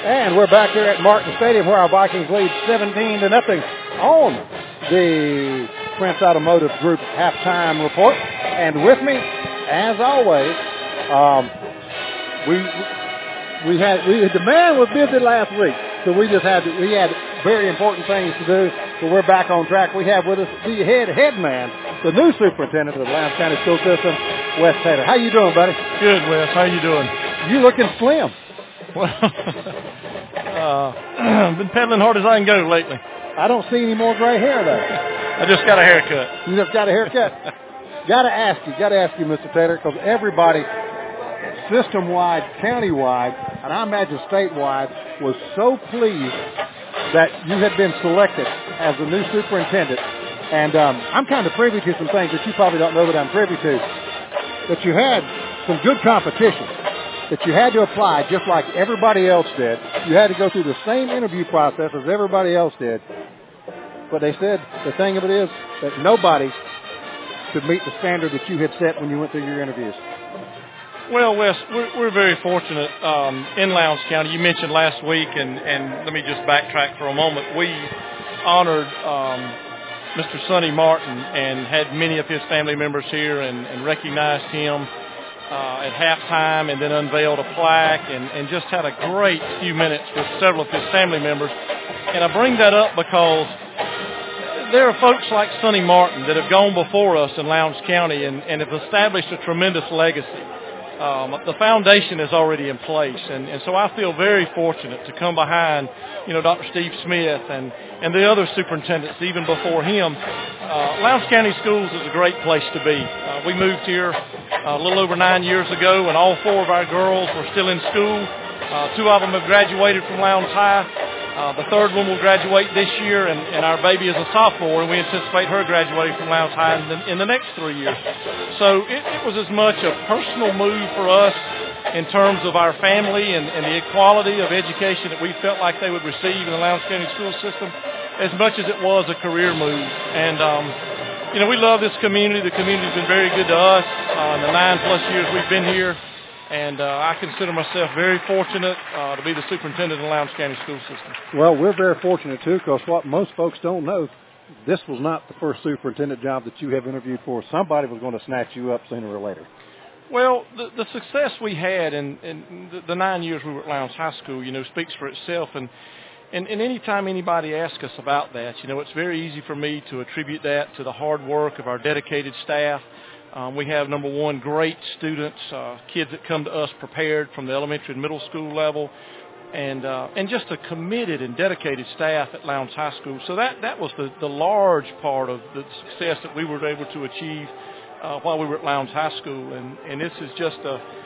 And we're back here at Martin Stadium where our Vikings lead 17-0 on the Prince Automotive Group halftime report. And with me, as always, the man was busy last week, so we had very important things to do. So we're back on track. We have with us the head man, the new superintendent of the Lowndes County School System, Wes Taylor. How you doing, buddy? Good, Wes. How you doing? You looking slim. Well, been pedaling hard as I can go lately. I don't see any more gray hair, though. I just got a haircut. You just got a haircut? Got to ask you, Mr. Taylor, because everybody, system-wide, county-wide, and I imagine statewide, was so pleased that you had been selected as the new superintendent. And I'm kind of privy to some things that you probably don't know that I'm privy to. That you had some good competition. That you had to apply just like everybody else did. You had to go through the same interview process as everybody else did. But they said the thing of it is that nobody could meet the standard that you had set when you went through your interviews. Well, Wes, we're very fortunate in Lowndes County. You mentioned last week, and let me just backtrack for a moment. We honored Mr. Sonny Martin and had many of his family members here and recognized him at halftime and then unveiled a plaque and just had a great few minutes with several of his family members. And I bring that up because there are folks like Sonny Martin that have gone before us in Lowndes County and have established a tremendous legacy. The foundation is already in place, and so I feel very fortunate to come behind, Dr. Steve Smith and the other superintendents even before him. Lowndes County Schools is a great place to be. We moved here a little over 9 years ago, and all 4 of our girls were still in school. 2 of them have graduated from Lowndes High. The 3rd one will graduate this year, and our baby is a sophomore, and we anticipate her graduating from Lowndes High in the next 3 years. So it was as much a personal move for us in terms of our family and the equality of education that we felt like they would receive in the Lowndes County school system as much as it was a career move. And, we love this community. The community's been very good to us in the 9+ years we've been here. And I consider myself very fortunate to be the superintendent of the Lowndes County School System. Well, we're very fortunate, too, because what most folks don't know, this was not the first superintendent job that you have interviewed for. Somebody was going to snatch you up sooner or later. Well, the success we had in the 9 years we were at Lowndes High School, speaks for itself. And any time anybody asks us about that, it's very easy for me to attribute that to the hard work of our dedicated staff. We have, number one, great students, kids that come to us prepared from the elementary and middle school level, and just a committed and dedicated staff at Lowndes High School. So that was the large part of the success that we were able to achieve while we were at Lowndes High School. And this is just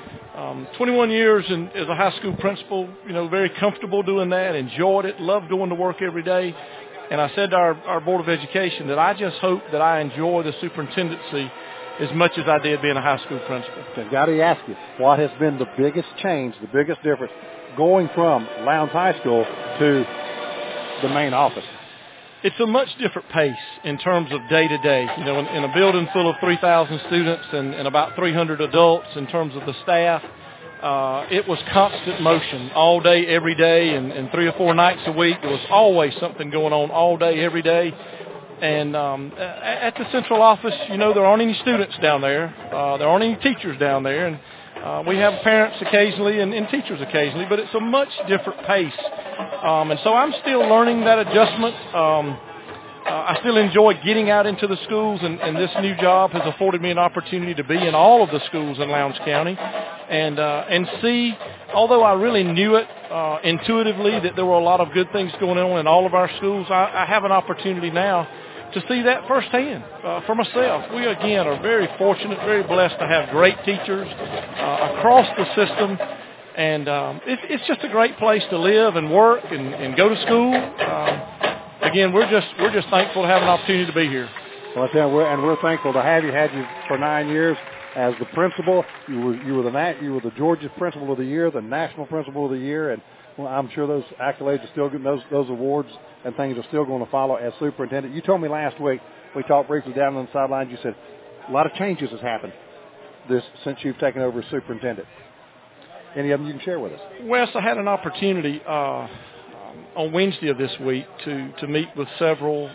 21 years as a high school principal, very comfortable doing that, enjoyed it, loved going to work every day. And I said to our Board of Education that I just hope that I enjoy the superintendency as much as I did being a high school principal. I've got to ask you, what has been the biggest change, the biggest difference going from Lowndes High School to the main office? It's a much different pace in terms of day-to-day. In a building full of 3,000 students and about 300 adults in terms of the staff, it was constant motion all day, every day, and 3 or 4 nights a week. There was always something going on all day, every day. And at the central office, there aren't any students down there. There aren't any teachers down there. And we have parents occasionally and teachers occasionally, but it's a much different pace. And so I'm still learning that adjustment. I still enjoy getting out into the schools, and this new job has afforded me an opportunity to be in all of the schools in Lowndes County and see, although I really knew it intuitively that there were a lot of good things going on in all of our schools, I have an opportunity now to see that firsthand for myself. We, again, are very fortunate, very blessed to have great teachers across the system. And it's just a great place to live and work and go to school. Again, we're just thankful to have an opportunity to be here. Well, we're thankful to have you. Had you for 9 years as the principal. You were the Georgia Principal of the Year, the National Principal of the Year, and well, I'm sure those accolades are still good. Those awards and things are still going to follow as superintendent. You told me last week, we talked briefly down on the sidelines, you said a lot of changes has happened since you've taken over as superintendent. Any of them you can share with us? Wes, I had an opportunity on Wednesday of this week to meet with several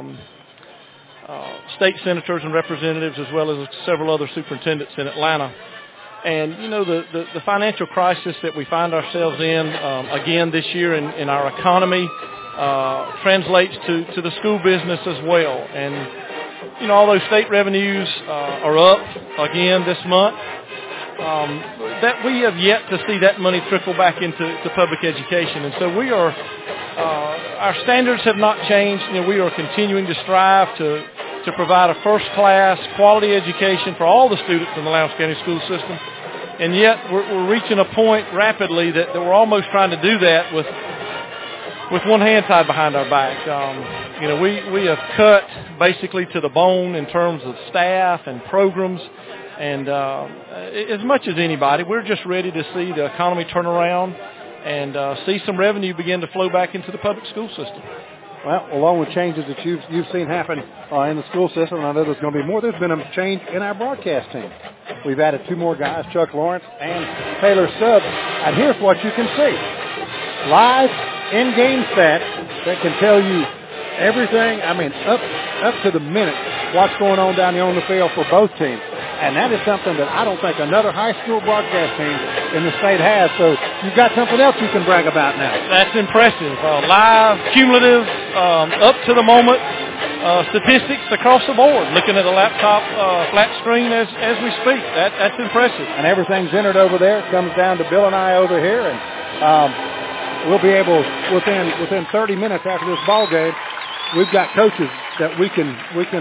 state senators and representatives, as well as several other superintendents in Atlanta. And, the financial crisis that we find ourselves in, again, this year in our economy translates to the school business as well. And, although state revenues are up again this month, that we have yet to see that money trickle back into public education. And so we are, our standards have not changed. We are continuing to strive to provide a first-class quality education for all the students in the Lowndes County school system. And yet we're reaching a point rapidly that we're almost trying to do that with one hand tied behind our back. We have cut basically to the bone in terms of staff and programs. And as much as anybody, we're just ready to see the economy turn around and see some revenue begin to flow back into the public school system. Well, along with changes that you've seen happen in the school system, and I know there's going to be more, there's been a change in our broadcast team. We've added 2 more guys, Chuck Lawrence and Taylor Stubbs. And here's what you can see. Live in-game stats that can tell you everything, up to the minute, what's going on down there on the field for both teams. And that is something that I don't think another high school broadcast team in the state has. So you've got something else you can brag about now. That's impressive. Live, cumulative, up to the moment statistics across the board. Looking at a laptop flat screen as we speak. That's impressive. And everything's entered over there. It comes down to Bill and I over here. And we'll be able, within 30 minutes after this ball game, we've got coaches that we can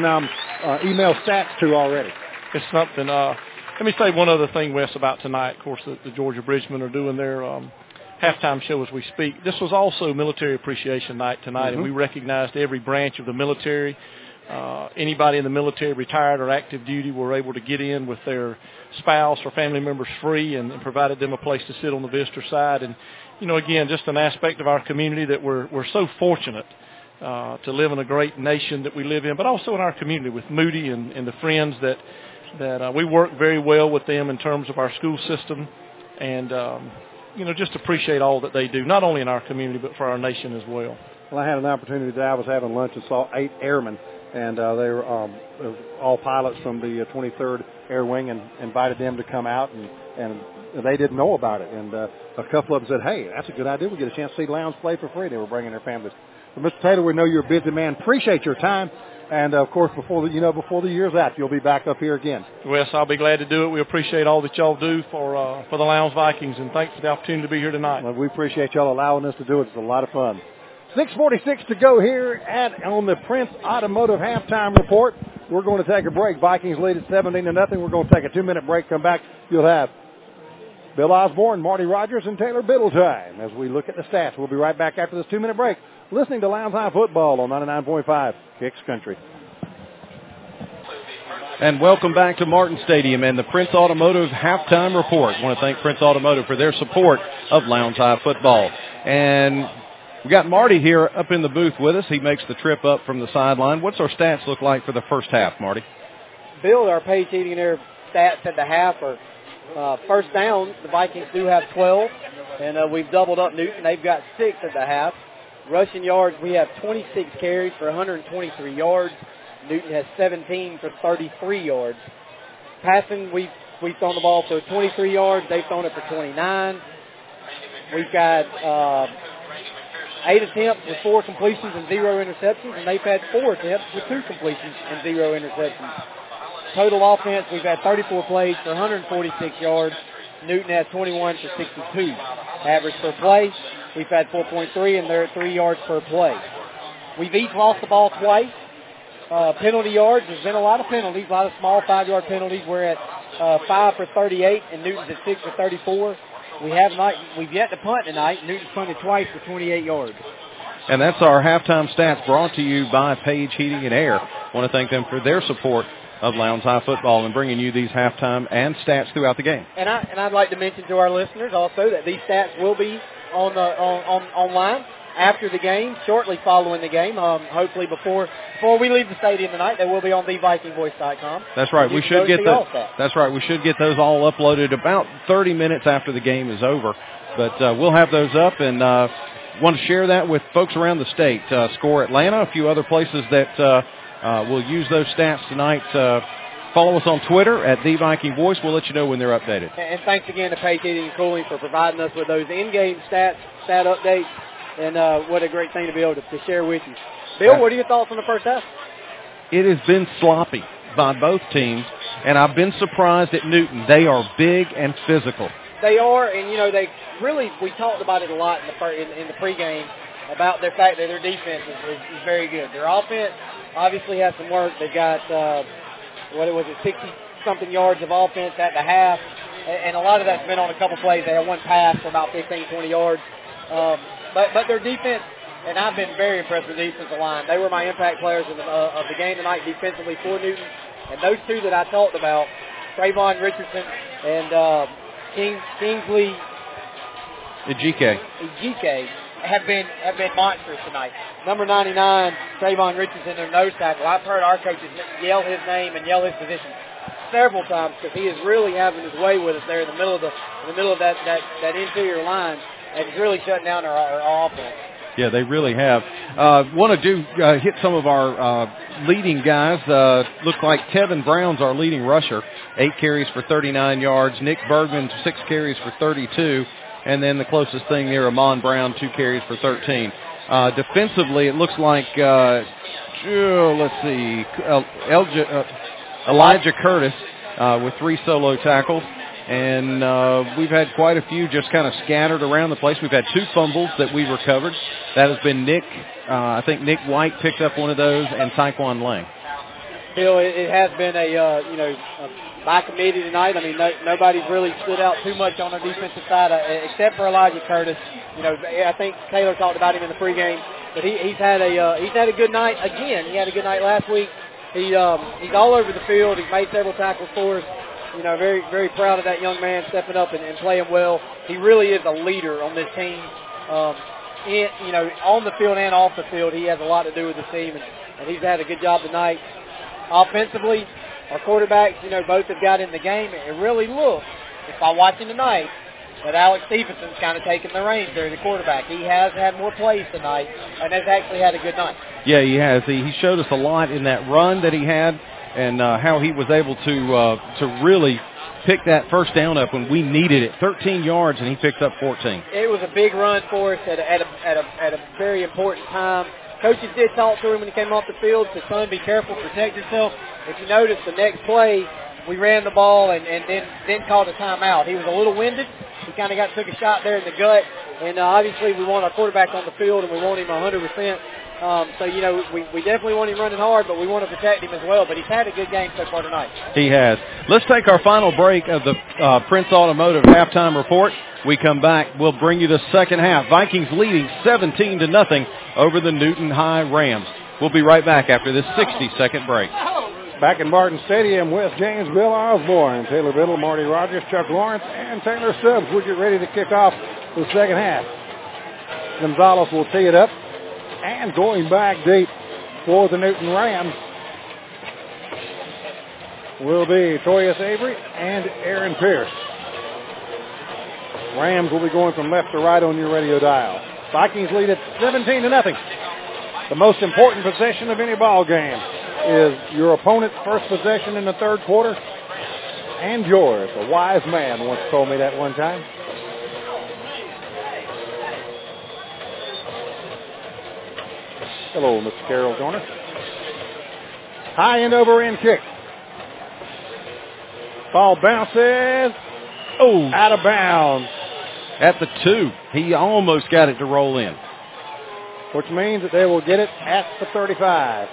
email stats to already. It's something. Let me say one other thing, Wes, about tonight. Of course, the Georgia Bridgemen are doing their halftime show as we speak. This was also Military Appreciation Night tonight, and we recognized every branch of the military. Anybody in the military, retired or active duty, were able to get in with their spouse or family members free and provided them a place to sit on the visitor side. And, again, just an aspect of our community that we're so fortunate to live in a great nation that we live in, but also in our community with Moody and the friends that we work very well with them in terms of our school system, and just appreciate all that they do, not only in our community but for our nation as well. Well, I had an opportunity today. I was having lunch and saw 8 airmen, and they were all pilots from the 23rd Air Wing, and invited them to come out, and they didn't know about it. And a couple of them said, "Hey, that's a good idea. We get a chance to see Lowndes play for free." They were bringing their families. So, Mr. Taylor, we know you're a busy man. Appreciate your time. And, of course, before the year's out, you'll be back up here again. Wes, I'll be glad to do it. We appreciate all that y'all do for the Lowndes Vikings, and thanks for the opportunity to be here tonight. Well, we appreciate y'all allowing us to do it. It's a lot of fun. 6:46 to go here on the Prince Automotive Halftime Report. We're going to take a break. Vikings lead at 17-0. We're going to take a 2-minute break. Come back. You'll have Bill Osborne, Marty Rogers, and Taylor Biddletime as we look at the stats. We'll be right back after this 2-minute break, listening to Lowndes High Football on 99.5 Kicks Country. And welcome back to Martin Stadium and the Prince Automotive Halftime Report. I want to thank Prince Automotive for their support of Lowndes High Football. And we got Marty here up in the booth with us. He makes the trip up from the sideline. What's our stats look like for the first half, Marty? Bill, our Page Heating and Air stats at the half are first down. The Vikings do have 12, and we've doubled up Newton. They've got 6 at the half. Rushing yards, we have 26 carries for 123 yards. Newton has 17 for 33 yards. Passing, we've thrown the ball for 23 yards. They've thrown it for 29. We've got 8 attempts with 4 completions and 0 interceptions, and they've had 4 attempts with 2 completions and 0 interceptions. Total offense, we've had 34 plays for 146 yards. Newton has 21 for 62. Average per play, we've had 4.3, and they're at 3 yards per play. We've each lost the ball twice. Penalty yards, there's been a lot of penalties, a lot of small 5-yard penalties. We're at 5 for 38, and Newton's at 6 for 34. We've yet to punt tonight. Newton's punted twice for 28 yards. And that's our halftime stats brought to you by Page Heating and Air. I want to thank them for their support of Lowndes High Football and bringing you these halftime and stats throughout the game. And I'd like to mention to our listeners also that these stats will be online. after the game, shortly following the game. Hopefully before we leave the stadium tonight, they will be on thevikingvoice.com. That's right. We should get those. That's right. We should get those all uploaded about 30 minutes after the game is over. But we'll have those up, and want to share that with folks around the state. Score Atlanta, a few other places that will use those stats tonight. Follow us on Twitter at The Viking Voice. We'll let you know when they're updated. And thanks again to Pace Heating and Cooling for providing us with those in-game stat updates. And what a great thing to be able to share with you. Bill, what are your thoughts on the first half? It has been sloppy by both teams, and I've been surprised at Newton. They are big and physical. They are, and, they really, we talked about it a lot in the pregame about their fact that their defense is very good. Their offense obviously has some work. They've got, 60-something yards of offense at the half, and a lot of that's been on a couple plays. They had one pass for about 15, 20 yards. But their defense, and I've been very impressed with the defensive line. They were my impact players of the game tonight defensively for Newton. And those two that I talked about, Trayvon Richardson and Kingsley Ejike, have been monsters tonight. Number 99, Trayvon Richardson, their nose tackle. I've heard our coaches yell his name and yell his position several times because he is really having his way with us there in the middle of that interior line, and he's really shutting down our offense. Yeah, they really have. Want to hit some of our leading guys. Look like Tevin Brown's our leading rusher, 8 carries for 39 yards. Nick Bergman, 6 carries for 32. And then the closest thing near Amon Brown, 2 carries for 13. Defensively, it looks like, Elijah Curtis with 3 solo tackles. And we've had quite a few just kind of scattered around the place. We've had 2 fumbles that we recovered. That has been Nick. I think Nick White picked up one of those, and Taekwon Lang. Bill, it has been by committee tonight. I mean, nobody's really stood out too much on the defensive side except for Elijah Curtis. I think Taylor talked about him in the pregame, but he's had a good night again. He had a good night last week. He's all over the field. He's made several tackles for us. Very, very proud of that young man stepping up and playing well. He really is a leader on this team. On the field and off the field, he has a lot to do with the team, and he's had a good job tonight. Offensively, our quarterbacks, both have got in the game. It really looks, if by watching tonight, that Alex Stevenson's kind of taken the reins there, the quarterback. He has had more plays tonight and has actually had a good night. Yeah, he has. He showed us a lot in that run that he had, and how he was able to really pick that first down up when we needed it. 13 yards, and he picked up 14. It was a big run for us at a very important time. Coaches did talk to him when he came off the field, said, son, be careful, protect yourself. If you notice, the next play, we ran the ball and then called a timeout. He was a little winded. He kind of took a shot there in the gut. And obviously we want our quarterback on the field, and we want him 100%. We definitely want him running hard, but we want to protect him as well. But he's had a good game so far tonight. He has. Let's take our final break of the Prince Automotive halftime report. We come back, we'll bring you the second half. Vikings leading 17-0 over the Newton High Rams. We'll be right back after this 60-second break. Back in Martin Stadium with James Bill Osborne, Taylor Biddle, Marty Rogers, Chuck Lawrence, and Taylor Stubbs. We'll get ready to kick off the second half. Gonzalez will tee it up. And going back deep for the Newton Rams will be Toyas Avery and Aaron Pierce. Rams will be going from left to right on your radio dial. Vikings lead at 17-0. The most important possession of any ball game is your opponent's first possession in the third quarter and yours. A wise man once told me that one time. Hello, Mr. Carroll Garner. High end over end kick. Ball bounces. Oh, out of bounds. At the 2. He almost got it to roll in. Which means that they will get it at the 35.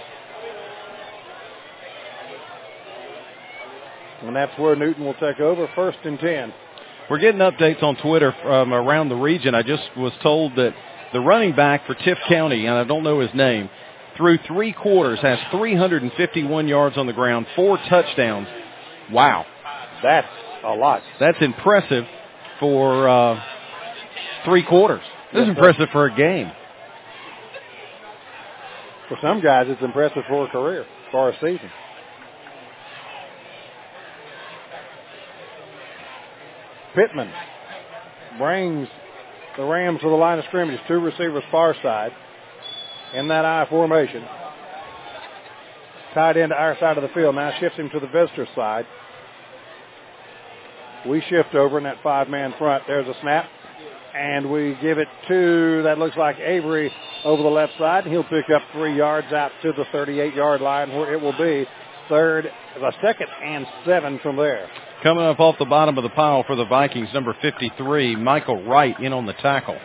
And that's where Newton will take over, 1st and 10. We're getting updates on Twitter from around the region. I just was told that the running back for Tift County, and I don't know his name, through 3 quarters has 351 yards on the ground, 4 touchdowns. Wow. That's a lot. That's impressive for 3 quarters. This is impressive for a game. For some guys, it's impressive for a career, for a season. Pittman brings the Rams to the line of scrimmage. 2 receivers far side in that I formation. Tied into our side of the field. Now shifts him to the visitor side. We shift over in that 5-man front. There's a snap. And we give it to, that looks like Avery over the left side. He'll pick up 3 yards out to the 38-yard line where it will be second and 7 from there. Coming up off the bottom of the pile for the Vikings, number 53, Michael Wright in on the tackle.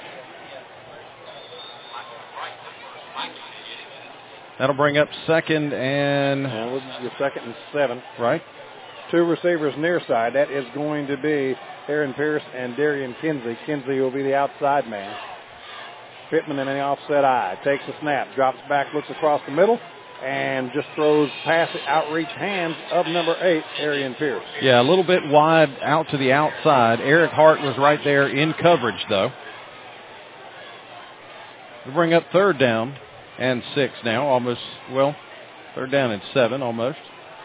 That'll bring up second and we'll get 2nd and 7. Right. 2 receivers near side. That is going to be Aaron Pierce and Darian Kinsey. Kinsey will be the outside man. Pittman in the offset eye. Takes a snap, drops back, looks across the middle, and just throws past the outreach hands of number 8, Arian Pierce. Yeah, a little bit wide out to the outside. Eric Hart was right there in coverage, though. We'll bring up 3rd down and 6 now. Almost, 3rd down and 7 almost.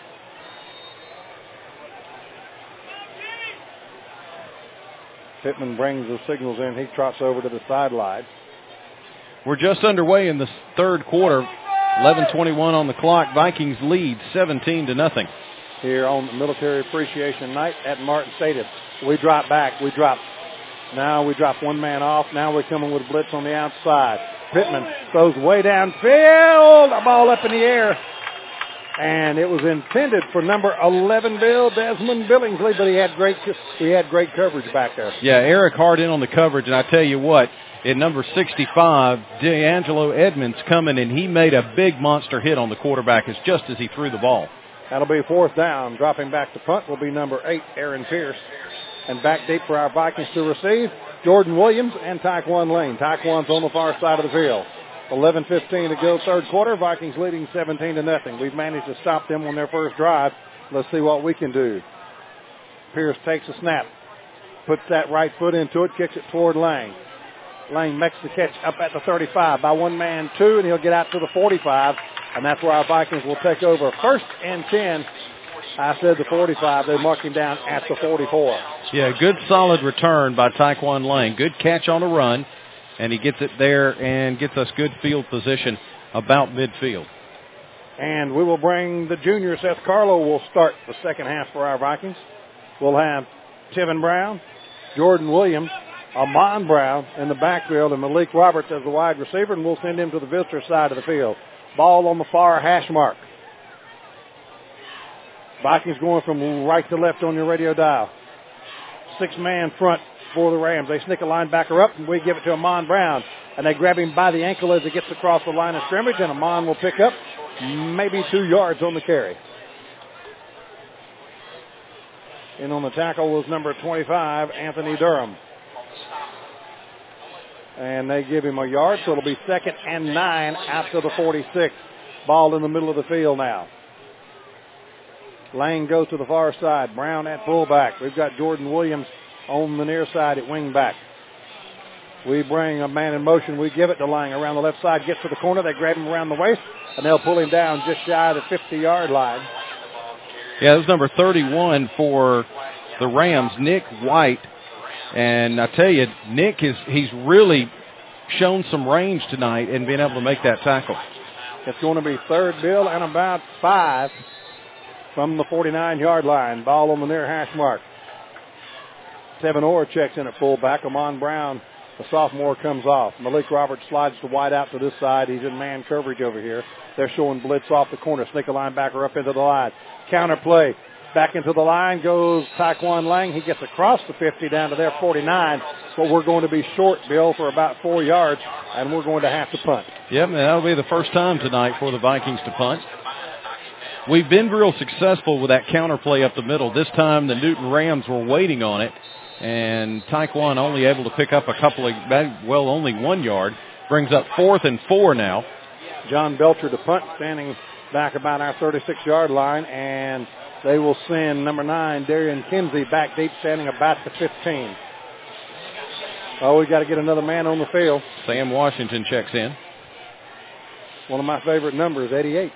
Pittman brings the signals in. He trots over to the sideline. We're just underway in the 3rd quarter. 11:21 on the clock. Vikings lead 17-0. Here on the Military Appreciation Night at Martin Stadium. We drop back. Now we drop 1 man off. Now we're coming with blitz on the outside. Pittman throws way downfield. A ball up in the air. And it was intended for number 11, Desmond Billingsley, but he had great coverage back there. Yeah, Eric Hart in on the coverage, and I tell you what, at number 65, D'Angelo Edmonds coming, and he made a big monster hit on the quarterback just as he threw the ball. That'll be 4th down. Dropping back to punt will be number 8, Aaron Pierce. And back deep for our Vikings to receive, Jordan Williams and Taekwon Lane. Taekwon's on the far side of the field. 11:15 to go, 3rd quarter. Vikings leading 17-0. We've managed to stop them on their first drive. Let's see what we can do. Pierce takes a snap, puts that right foot into it, kicks it toward Lang. Lang makes the catch up at the 35 by 1 man, 2, and he'll get out to the 45, and that's where our Vikings will take over. 1st and 10. I said the 45. They mark him down at the 44. Yeah, good solid return by Taekwon Lang. Good catch on a run. And he gets it there and gets us good field position about midfield. And we will bring the junior. Seth Carlo will start the second half for our Vikings. We'll have Tevin Brown, Jordan Williams, Amon Brown in the backfield, and Malik Roberts as the wide receiver, and we'll send him to the visitor side of the field. Ball on the far hash mark. Vikings going from right to left on your radio dial. 6-man front for the Rams. They sneak a linebacker up, and we give it to Amon Brown. And they grab him by the ankle as he gets across the line of scrimmage, and Amon will pick up maybe 2 yards on the carry. In on the tackle was number 25, Anthony Durham. And they give him a yard, so it'll be 2nd and 9 out to the 46. Ball in the middle of the field now. Lang goes to the far side. Brown at fullback. We've got Jordan Williams on the near side at wing back. We bring a man in motion. We give it to Lang around the left side. Gets to the corner. They grab him around the waist, and they'll pull him down just shy of the 50-yard line. Yeah, this is number 31 for the Rams, Nick White. And I tell you, Nick, he's really shown some range tonight in being able to make that tackle. It's going to be 3rd Bill and about 5 from the 49-yard line. Ball on the near hash mark. Tevin Orr checks in at fullback. Amon Brown, the sophomore, comes off. Malik Roberts slides the wide out to this side. He's in man coverage over here. They're showing blitz off the corner. Sneak a linebacker up into the line. Counter play. Back into the line goes Taekwon Lang. He gets across the 50 down to their 49. But we're going to be short, Bill, for about 4 yards, and we're going to have to punt. Yep, that'll be the first time tonight for the Vikings to punt. We've been real successful with that counter play up the middle. This time the Newton Rams were waiting on it, and Taekwon only able to pick up only 1 yard. Brings up 4th and 4 now. John Belcher to punt, standing back about our 36-yard line, and they will send number 9, Darian Kinsey, back deep, standing about the 15. Oh, we got to get another man on the field. Sam Washington checks in. One of my favorite numbers, 88.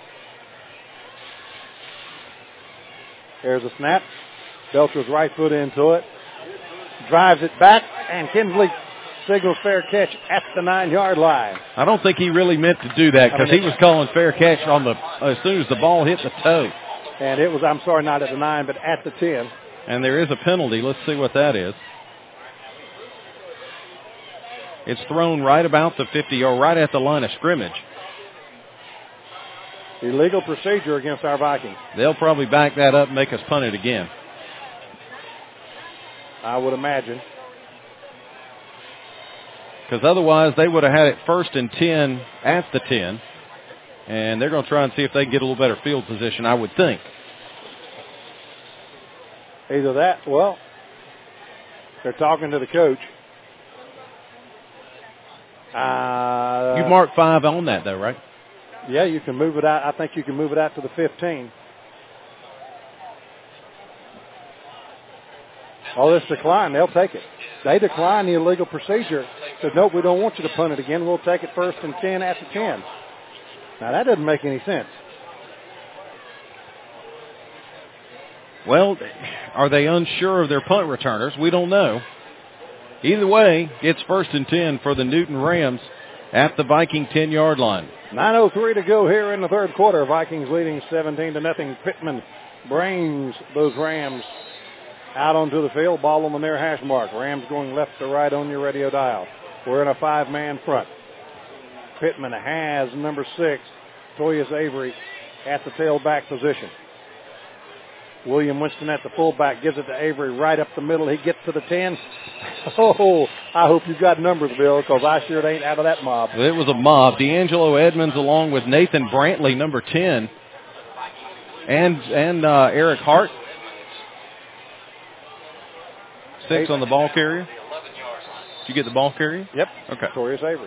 There's a snap. Belcher's right foot into it. Drives it back, and Kinsley signals fair catch at the 9-yard line. I don't think he really meant to do that because he was calling fair catch on as soon as the ball hit the toe. And it was, I'm sorry, not at the 9, but at the 10. And there is a penalty. Let's see what that is. It's thrown right about the 50 or right at the line of scrimmage. Illegal procedure against our Vikings. They'll probably back that up and make us punt it again. I would imagine. Because otherwise they would have had it 1st and 10 at the 10. And they're going to try and see if they can get a little better field position, I would think. Either that, well, they're talking to the coach. You marked 5 on that, though, right? Yeah, you can move it out. I think you can move it out to the 15. Oh, this decline. They'll take it. They decline the illegal procedure. Said, nope, we don't want you to punt it again. We'll take it 1st and 10 at the 10. Now, that doesn't make any sense. Well, are they unsure of their punt returners? We don't know. Either way, it's 1st and 10 for the Newton Rams at the Viking 10-yard line. 9:03 to go here in the third quarter. Vikings leading 17-0. Pittman brings those Rams out onto the field. Ball on the near hash mark. Rams going left to right on your radio dial. We're in a 5-man front. Pittman has number 6, Toyas Avery, at the tailback position. William Winston at the fullback gives it to Avery right up the middle. He gets to the 10. Oh, I hope you've got numbers, Bill, because I sure ain't out of that mob. It was a mob. D'Angelo Edmonds along with Nathan Brantley, number 10, and Eric Hart. 6 on the ball carrier. Did you get the ball carrier? Yep. Okay. Toyas Avery.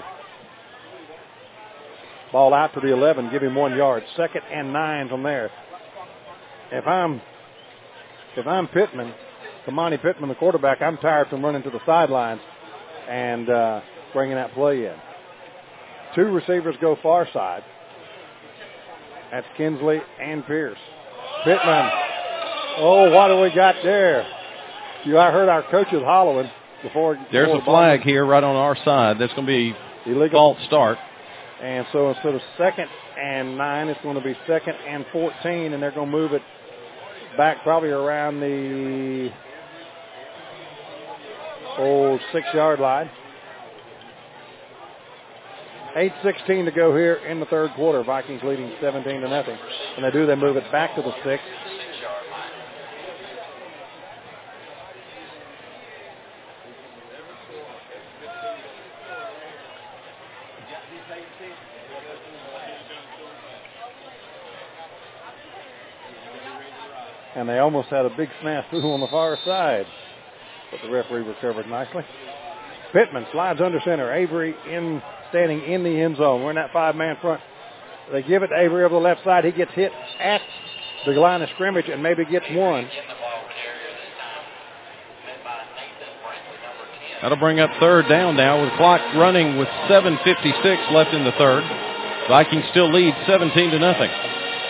Ball out to the 11. Give him 1 yard. 2nd and 9 from there. If I'm Pittman, Kamani Pittman, the quarterback, I'm tired from running to the sidelines and bringing that play in. 2 receivers go far side. That's Kinsley and Pierce. Pittman. Oh, what do we got there? I heard our coaches hollering before. There's a flag here right on our side. That's going to be illegal false start. And so instead of 2nd and 9, it's going to be 2nd and 14, and they're going to move it back probably around the 6-yard line. 8:16 to go here in the third quarter. Vikings leading 17-0. When they do, they move it back to the 6. And they almost had a big snafu on the far side. But the referee recovered nicely. Pittman slides under center. Avery standing in the end zone. We're in that 5-man front. They give it to Avery over the left side. He gets hit at the line of scrimmage and maybe gets 1. That'll bring up 3rd down now with the clock running with 7:56 left in the third. Vikings still lead 17-0.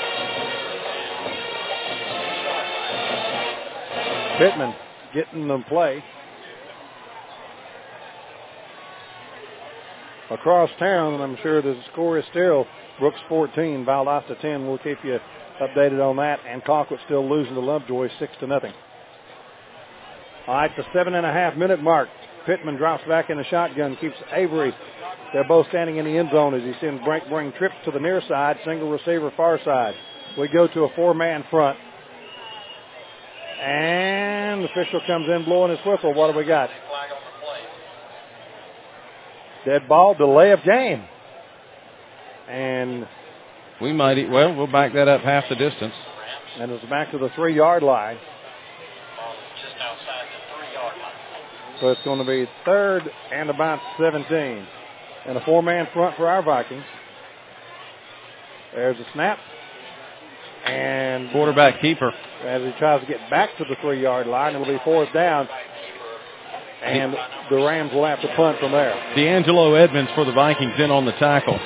Pittman getting them play. Across town, and I'm sure the score is still Brooks 14, Valdosta 10. We'll keep you updated on that. And Colquitt still losing to Lovejoy 6-0. All right, the 7.5-minute mark. Pittman drops back in the shotgun, keeps Avery. They're both standing in the end zone as he sends bring Tripp to the near side, single receiver far side. We go to a 4-man front. And the official comes in blowing his whistle. What do we got? Dead ball, delay of game. And we'll back that up half the distance. And it's back to the 3-yard line. So it's going to be 3rd and about 17. And a 4-man front for our Vikings. There's a snap. And quarterback keeper. As he tries to get back to the 3-yard line, it'll be 4th down. And the Rams will have to punt from there. D'Angelo Edmonds for the Vikings in on the tackle.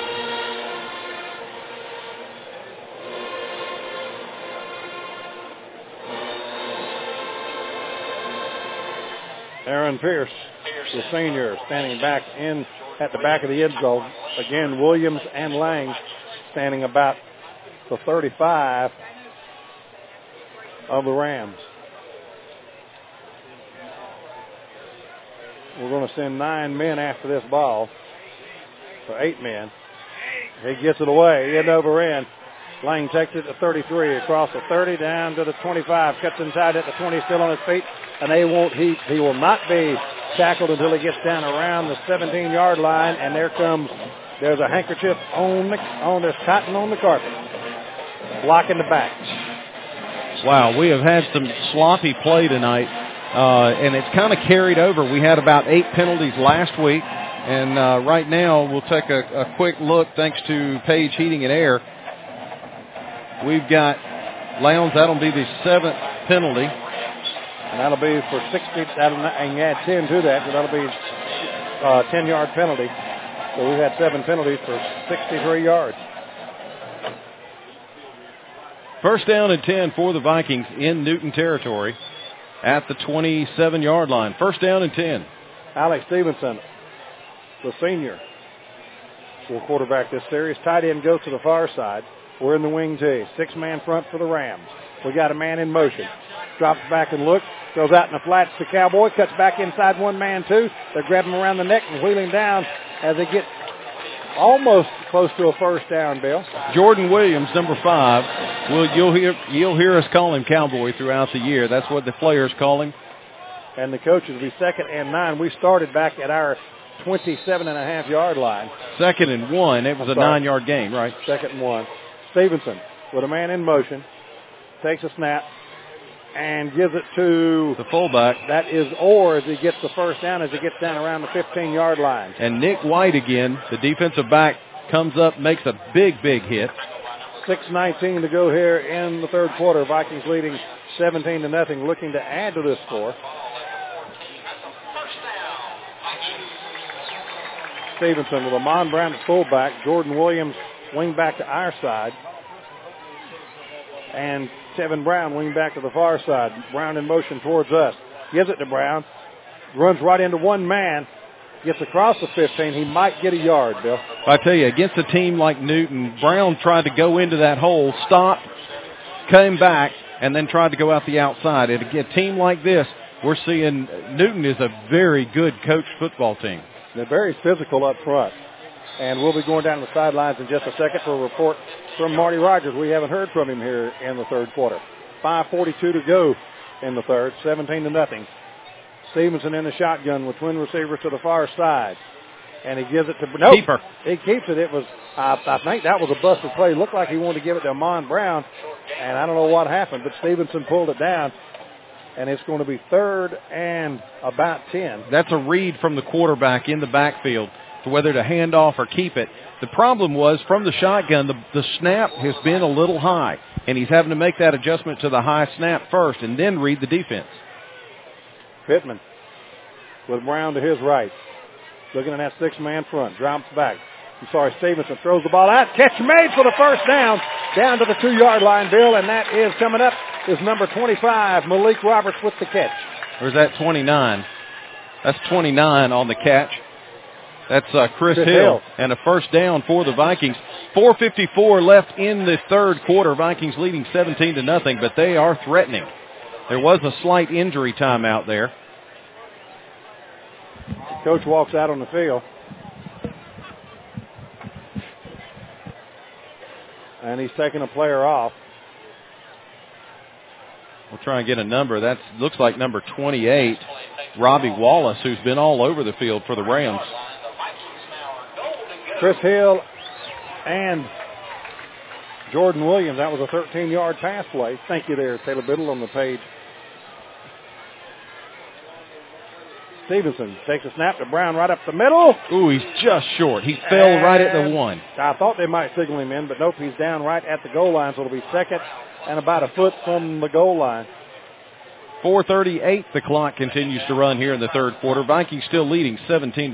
Aaron Pierce, the senior, standing back in at the back of the end zone. Again, Williams and Lang standing about the 35 of the Rams. We're going to send 9 men after this ball, or 8 men. He gets it away, end over end. Lang takes it to 33, across the 30, down to the 25, cuts inside at the 20, still on his feet, and he will not be tackled until he gets down around the 17-yard line, and there's a handkerchief there's cotton on the carpet, blocking the back. Wow, we have had some sloppy play tonight, and it's kind of carried over. We had about 8 penalties last week, and right now we'll take a quick look thanks to Page Heating and Air. We've got Lowndes, that'll be the 7th penalty. And that'll be for 60, and you add 10 to that, so that'll be a 10-yard penalty. So we've had 7 penalties for 63 yards. First down and 10 for the Vikings in Newton territory at the 27-yard line. First down and 10. Alex Stevenson, the senior, will quarterback this series. Tight end goes to the far side. We're in the wing tee. 6-man front for the Rams. We got a man in motion. Drops back and looks. Goes out in the flats to Cowboy. Cuts back inside 1-man 2. They grab him around the neck and wheel him down as they get almost close to a first down, Bill. Jordan Williams, number 5. Well, you'll hear us call him Cowboy throughout the year. That's what the players call him. And the coaches will be 2nd and 9. We started back at our 27.5-yard line. 2nd and 1. It was a 9-yard gain, right? 2nd and 1. Stevenson with a man in motion. Takes a snap and gives it to the fullback. That is Orr as he gets the first down as he gets down around the 15-yard line. And Nick White again, the defensive back, comes up, makes a big hit. 6:19 to go here in the third quarter. Vikings leading 17-0, looking to add to this score. Stevenson with Amon Brown at fullback, Jordan Williams wing back to our side, and Tevin Brown wing back to the far side. Brown in motion towards us. Gives it to Brown. Runs right into 1 man. Gets across the 15. He might get a yard, Bill. I tell you, against a team like Newton, Brown tried to go into that hole, stopped, came back, and then tried to go out the outside. And again, a team like this, we're seeing Newton is a very good coached football team. They're very physical up front. And we'll be going down the sidelines in just a second for a report from Marty Rogers. We haven't heard from him here in the third quarter. 5:42 to go in the third, 17-0. Stevenson in the shotgun with twin receivers to the far side. And he gives it to Keeper. He keeps it. It was, I think that was a busted play. It looked like he wanted to give it to Amon Brown. And I don't know what happened, but Stevenson pulled it down. And it's going to be 3rd and about 10. That's a read from the quarterback in the backfield to whether to hand off or keep it. The problem was from the shotgun, the snap has been a little high, and he's having to make that adjustment to the high snap first and then read the defense. Pittman with Brown to his right. Looking at that 6-man front. Drops back. Stevenson throws the ball out. Catch made for the first down. Down to the 2-yard line, Bill, and that is coming up is number 25, Malik Roberts with the catch. Or is that 29? That's 29 on the catch. That's Chris Hill. And a first down for the Vikings. 4:54 left in the third quarter. Vikings leading 17-0, but they are threatening. There was a slight injury time out there. Coach walks out on the field. And he's taking a player off. We'll try and get a number. That looks like number 28, Robbie Wallace, who's been all over the field for the Rams. Chris Hill and Jordan Williams. That was a 13-yard pass play. Thank you there, Taylor Biddle on the page. Stevenson takes a snap to Brown right up the middle. Ooh, he's just short. He fell right at the 1. I thought they might signal him in, but nope, he's down right at the goal line, so it'll be 2nd and about a foot from the goal line. 4:38, the clock continues to run here in the third quarter. Vikings still leading 17-0.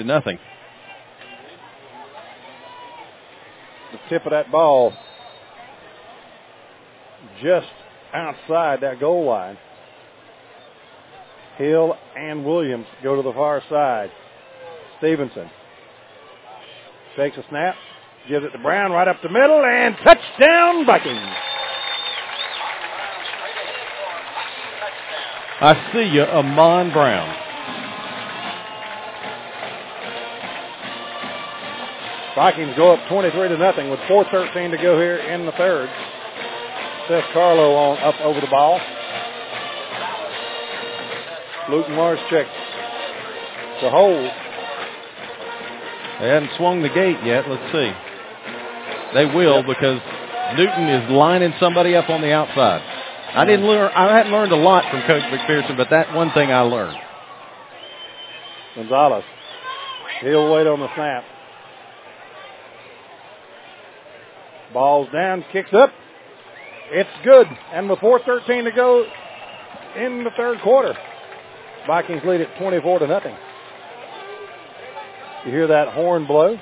The tip of that ball just outside that goal line. Hill and Williams go to the far side. Stevenson takes a snap, gives it to Brown right up the middle, and touchdown Vikings. I see you, Amon Brown. Vikings go up 23-0 with 4:13 to go here in the third. Seth Carlo on up over the ball. Luke Marschek to hold. They hadn't swung the gate yet. Let's see. They will because Newton is lining somebody up on the outside. I hadn't learned a lot from Coach McPherson, but that one thing I learned. Gonzalez. He'll wait on the snap. Ball's down, kicks up. It's good. And with 4:13 to go in the third quarter, Vikings lead at 24-0. You hear that horn blow?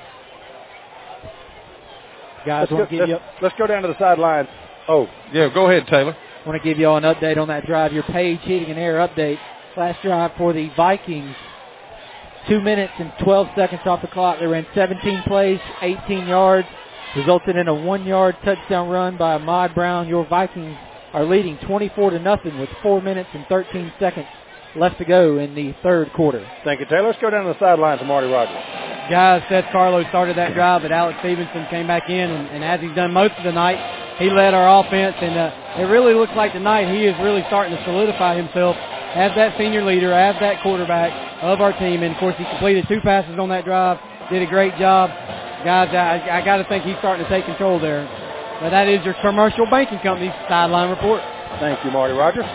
Guys, let's go down to the sidelines. Oh. Yeah, go ahead, Taylor. I want to give you all an update on that drive, your Page Heating and Air update. Last drive for the Vikings, 2 minutes and 12 seconds off the clock. They ran 17 plays, 18 yards, resulted in a 1-yard touchdown run by Ahmad Brown. Your Vikings are leading 24-0 with 4 minutes and 13 seconds left to go in the third quarter. Thank you, Taylor. Let's go down to the sidelines to Marty Rogers. Guys, Seth Carlo started that drive, but Alex Stevenson came back in, and as he's done most of the night, he led our offense, and it really looks like tonight he is really starting to solidify himself as that senior leader, as that quarterback of our team. And, of course, he completed 2 passes on that drive, did a great job. Guys, I got to think he's starting to take control there. But that is your Commercial Banking Company's sideline report. Thank you, Marty Rogers.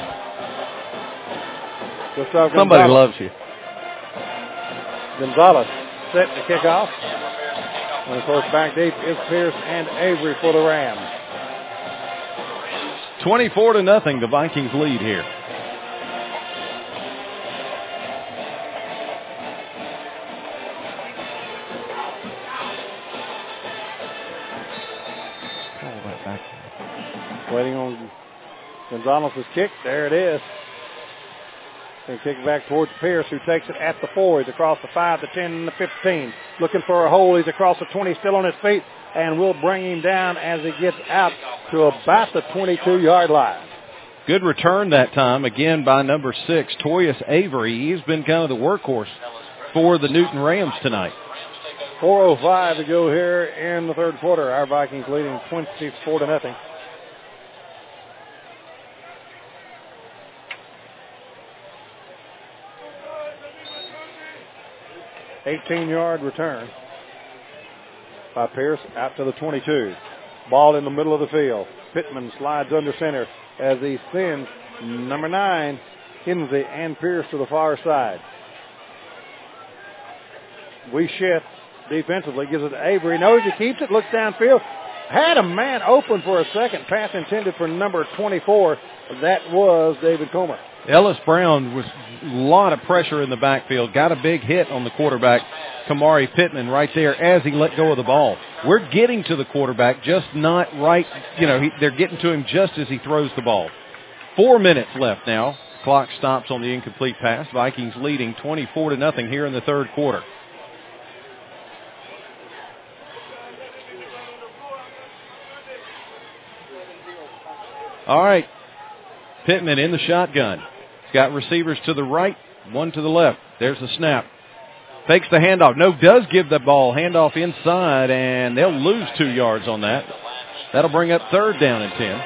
Somebody loves you. Gonzalez set to kick off. And, of course, back deep is Pierce and Avery for the Rams. 24-0, the Vikings lead here. Waiting on Gonzalez's kick. There it is. And kick back towards Pierce, who takes it at the 4. He's across the 5, the 10, and the 15. Looking for a hole. He's across the 20, still on his feet. And we'll bring him down as he gets out to about the 22-yard line. Good return that time, again by number 6, Toyus Avery. He's been kind of the workhorse for the Newton Rams tonight. 4:05 to go here in the third quarter. Our Vikings leading 24-0. $18-yard return by Pierce out to the 22. Ball in the middle of the field. Pittman slides under center as he sends number 9, Kinsey, and Pierce to the far side. We shift defensively, gives it to Avery. Knows he keeps it, looks downfield. Had a man open for a second. Pass intended for number 24. That was David Comer. Ellis Brown was a lot of pressure in the backfield. Got a big hit on the quarterback, Kamari Pittman, right there as he let go of the ball. We're getting to the quarterback, just not right. They're getting to him just as he throws the ball. 4 minutes left now. Clock stops on the incomplete pass. Vikings leading 24-0 here in the third quarter. All right. Pittman in the shotgun. He's got receivers to the right, one to the left. There's the snap. Fakes the handoff. No, does give the ball. Handoff inside, and they'll lose 2 yards on that. That'll bring up third down and 10.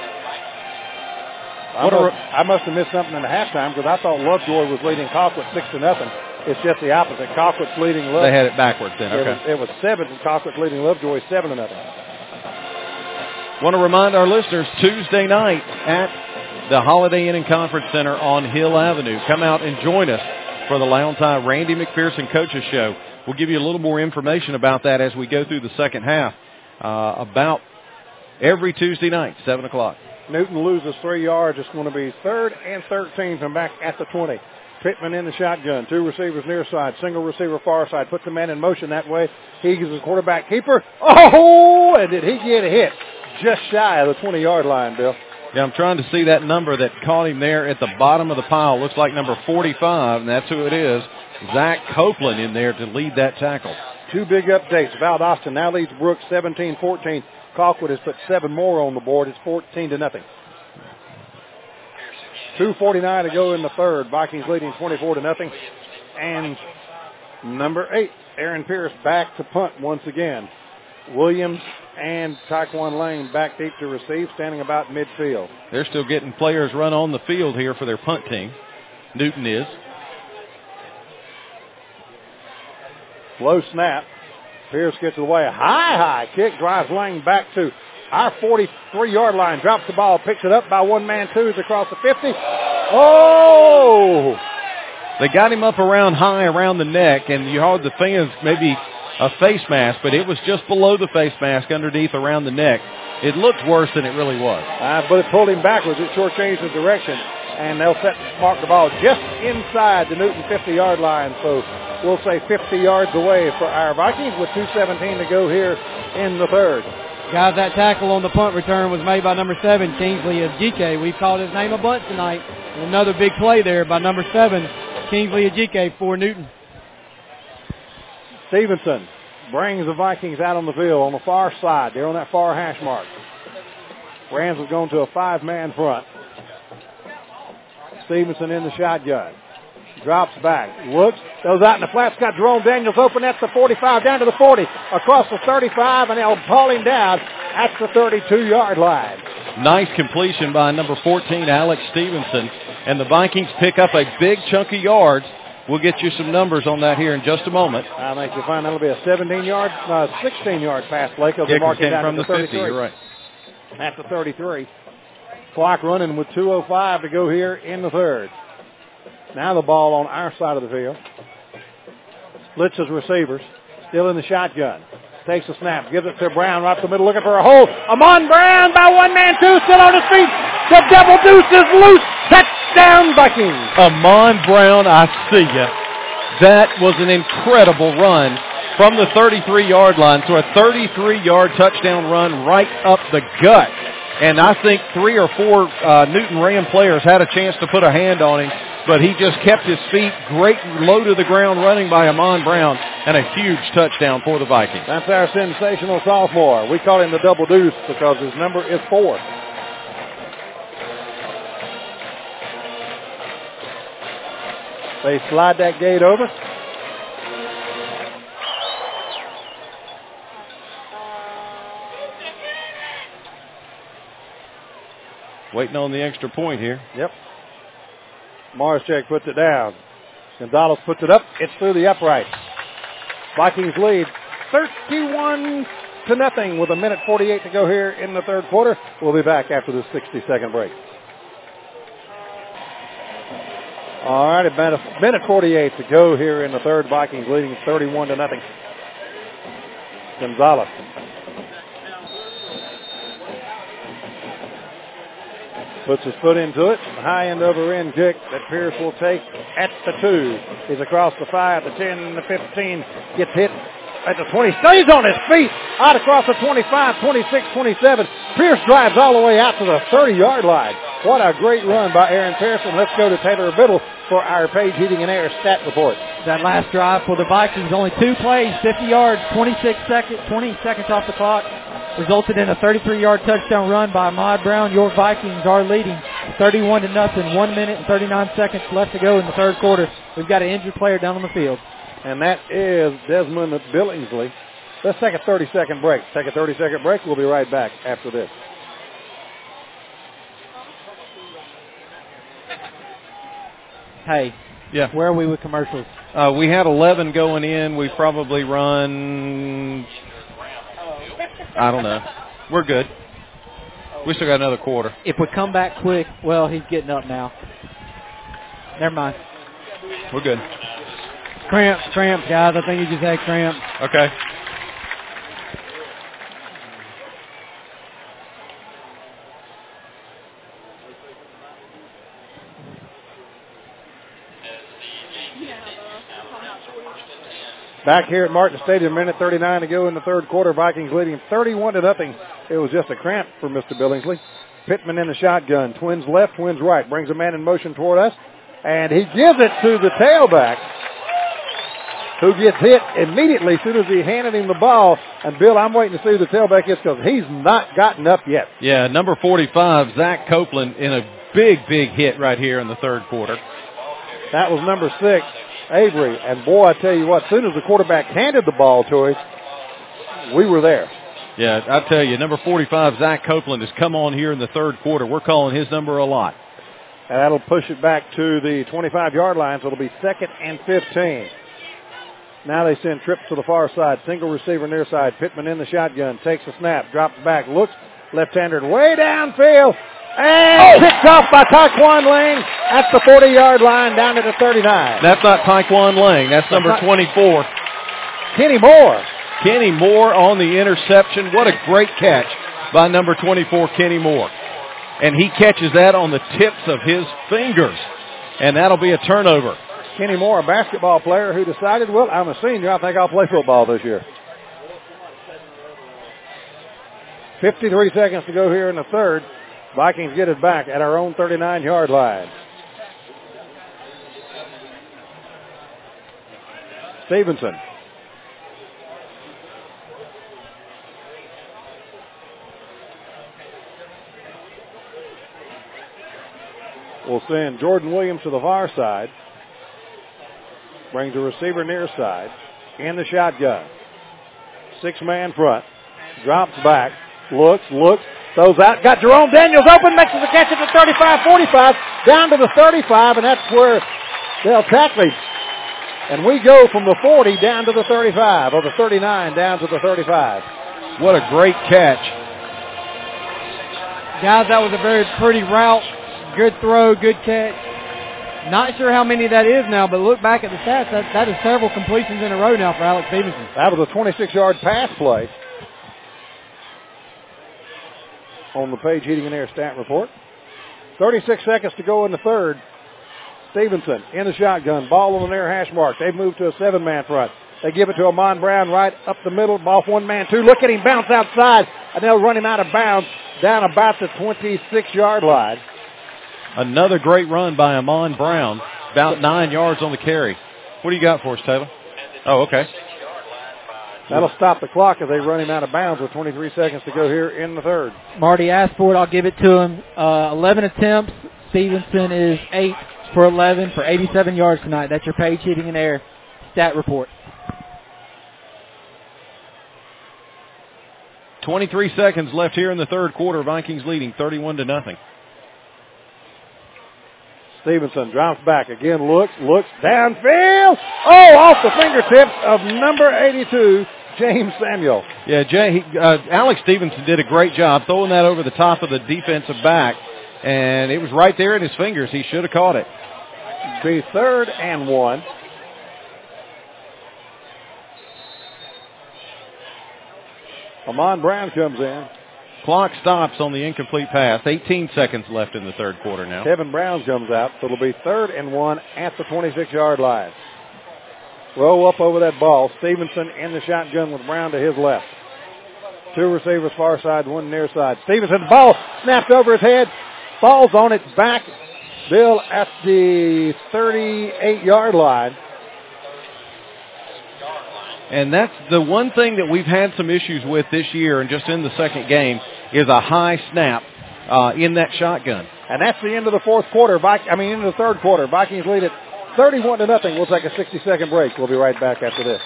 I must have missed something in the halftime because I thought Lovejoy was leading Colquitt 6-0. It's just the opposite. Colquitt's leading Lovejoy. They had it backwards then. Okay. It was 7, and Colquitt's leading Lovejoy 7-0. Want to remind our listeners, Tuesday night at the Holiday Inn and Conference Center on Hill Avenue. Come out and join us for the Lowndes High Randy McPherson Coaches Show. We'll give you a little more information about that as we go through the second half, about every Tuesday night, 7 o'clock. Newton loses 3 yards. It's going to be 3rd and 13 from back at the 20. Pittman in the shotgun. 2 receivers near side. Single receiver far side. Puts the man in motion that way. He's the quarterback keeper. Oh, and did he get a hit? Just shy of the 20-yard line, Bill. Yeah, I'm trying to see that number that caught him there at the bottom of the pile. Looks like number 45, and that's who it is. Zach Copeland in there to lead that tackle. 2 big updates. Valdosta now leads Brooks 17-14. Colquitt has put 7 more on the board. It's 14-0. 2:49 to go in the third. Vikings leading 24-0. And number 8, Aaron Pierce back to punt once again. Williams and Taekwon Lane back deep to receive, standing about midfield. They're still getting players run on the field here for their punt team. Newton is. Low snap. Pierce gets away. High kick. Drives Lane back to our 43-yard line. Drops the ball. Picks it up by one man, twos across the 50. Oh! They got him up around high around the neck, and you heard the fans maybe a face mask, but it was just below the face mask underneath around the neck. It looked worse than it really was. But it pulled him backwards. It short-changed the direction, and they'll mark the ball just inside the Newton 50-yard line. So we'll say 50 yards away for our Vikings with 2:17 to go here in the third. Guys, that tackle on the punt return was made by number 7, Kingsley Ajike. We've called his name a bunch tonight. And another big play there by number 7, Kingsley Ajike for Newton. Stevenson brings the Vikings out on the field on the far side. They're on that far hash mark. Rams have gone to a 5-man front. Stevenson in the shotgun. Drops back. Looks. Goes out in the flats. Got Jerome Daniels open at the 45. Down to the 40. Across the 35. And they'll haul him down at the 32-yard line. Nice completion by number 14, Alex Stevenson. And the Vikings pick up a big chunk of yards. We'll get you some numbers on that here in just a moment. I think you'll find that'll be a 16-yard pass play because they're marking down from the 50. You're right. At the 33. Clock running with 2:05 to go here in the third. Now the ball on our side of the field. Blitzes receivers. Still in the shotgun. Takes a snap. Gives it to Brown right up the middle looking for a hole. Amon Brown by one man, two. Still on his feet. The Devil Deuce is loose. Touchdown Vikings. Amon Brown, I see you. That was an incredible run from the 33-yard line. So a 33-yard touchdown run right up the gut. And I think 3 or 4 Newton Ram players had a chance to put a hand on him, but he just kept his feet. Great low to the ground running by Amon Brown, and a huge touchdown for the Vikings. That's our sensational sophomore. We call him the Double Deuce because his number is 4. They slide that gate over. Waiting on the extra point here. Yep. Marschek puts it down. Gonzalez puts it up. It's through the upright. Vikings lead 31-0 with 1:48 to go here in the third quarter. We'll be back after this 60-second break. All right, about 1:48 to go here in the third. Vikings leading 31-0. Gonzalez. Puts his foot into it. High end over end kick that Pierce will take at the 2. He's across the 5, the 10, the 15. Gets hit at the 20. Stays on his feet. Out across the 25, 26, 27. Pierce drives all the way out to the 30-yard line. What a great run by Aaron Pearson. Let's go to Taylor Biddle for our Page Heating and Air stat report. That last drive for the Vikings, only 2 plays, 50 yards, 20 seconds off the clock. Resulted in a 33-yard touchdown run by Ahmad Brown. Your Vikings are leading 31-0. 1 minute and 39 seconds left to go in the third quarter. We've got an injured player down on the field. And that is Desmond Billingsley. Let's take a 30-second break. Take a 30-second break. We'll be right back after this. Hey, yeah. Where are we with commercials? We had 11 going in. We've probably run, I don't know. We're good. We still got another quarter. If we come back quick, well, he's getting up now. Never mind. We're good. Cramps, guys. I think he just had cramps. Okay. Back here at Martin Stadium, minute 39 to go in the third quarter. Vikings leading 31-0. It was just a cramp for Mr. Billingsley. Pittman in the shotgun. Twins left, twins right. Brings a man in motion toward us. And he gives it to the tailback, who gets hit immediately as soon as he handed him the ball. And, Bill, I'm waiting to see who the tailback is because he's not gotten up yet. Yeah, number 45, Zach Copeland, in a big, big hit right here in the third quarter. That was number 6, Avery. And, boy, I tell you what, as soon as the quarterback handed the ball to him, we were there. Yeah, I tell you, number 45, Zach Copeland, has come on here in the third quarter. We're calling his number a lot. And that'll push it back to the 25-yard line, so it'll be 2nd and 15. Now they send trips to the far side. Single receiver near side. Pittman in the shotgun. Takes a snap. Drops back. Looks. Left-hander way downfield. And picked off by Taekwon Lang at the 40-yard line down to the 39. That's not Taekwon Lang. That's number 24. Kenny Moore. Kenny Moore on the interception. What a great catch by number 24, Kenny Moore. And he catches that on the tips of his fingers. And that'll be a turnover. Kenny Moore, a basketball player who decided, well, I'm a senior. I think I'll play football this year. 53 seconds to go here in the third. Vikings get it back at our own 39-yard line. Stevenson. We'll send Jordan Williams to the far side. Brings a receiver near side. In the shotgun. 6-man front. Drops back. Looks. Throws out. Got Jerome Daniels open. Makes the catch at the 35-45. Down to the 35, and that's where they'll tackle him. And we go from the 40 down to the 35, or the 39 down to the 35. What a great catch. Guys, that was a very pretty route. Good throw, good catch. Not sure how many that is now, but look back at the stats. That is several completions in a row now for Alex Stevenson. That was a 26-yard pass play on the Page Heating and Air stat report. 36 seconds to go in the third. Stevenson in the shotgun. Ball on the near hash mark. They've moved to a 7-man front. They give it to Amon Brown right up the middle. Off 1-man 2. Look at him bounce outside, and they'll run him out of bounds down about the 26-yard line. Another great run by Amon Brown. About 9 yards on the carry. What do you got for us, Taylor? Oh, okay. That'll stop the clock as they run him out of bounds with 23 seconds to go here in the third. Marty asked for it. I'll give it to him. 11 attempts. Stevenson is 8 for 11 for 87 yards tonight. That's your Page Heating and Air stat report. 23 seconds left here in the third quarter. Vikings leading 31-0. Stevenson drops back again, looks downfield. Oh, off the fingertips of number 82, James Samuel. Yeah, Alex Stevenson did a great job throwing that over the top of the defensive back, and it was right there in his fingers. He should have caught it. Be 3rd and 1. Amon Brown comes in. Clock stops on the incomplete pass. 18 seconds left in the third quarter now. Kevin Brown comes out, so it'll be 3rd and 1 at the 26-yard line. Roll up over that ball. Stevenson in the shotgun with Brown to his left. 2 receivers far side, 1 near side. Stevenson, ball snapped over his head. Falls on its back. Bill at the 38-yard line. And that's the one thing that we've had some issues with this year and just in the second game is a high snap in that shotgun. And that's the end of the fourth quarter. Into the third quarter. Vikings lead it 31-0. We'll take a 60-second break. We'll be right back after this.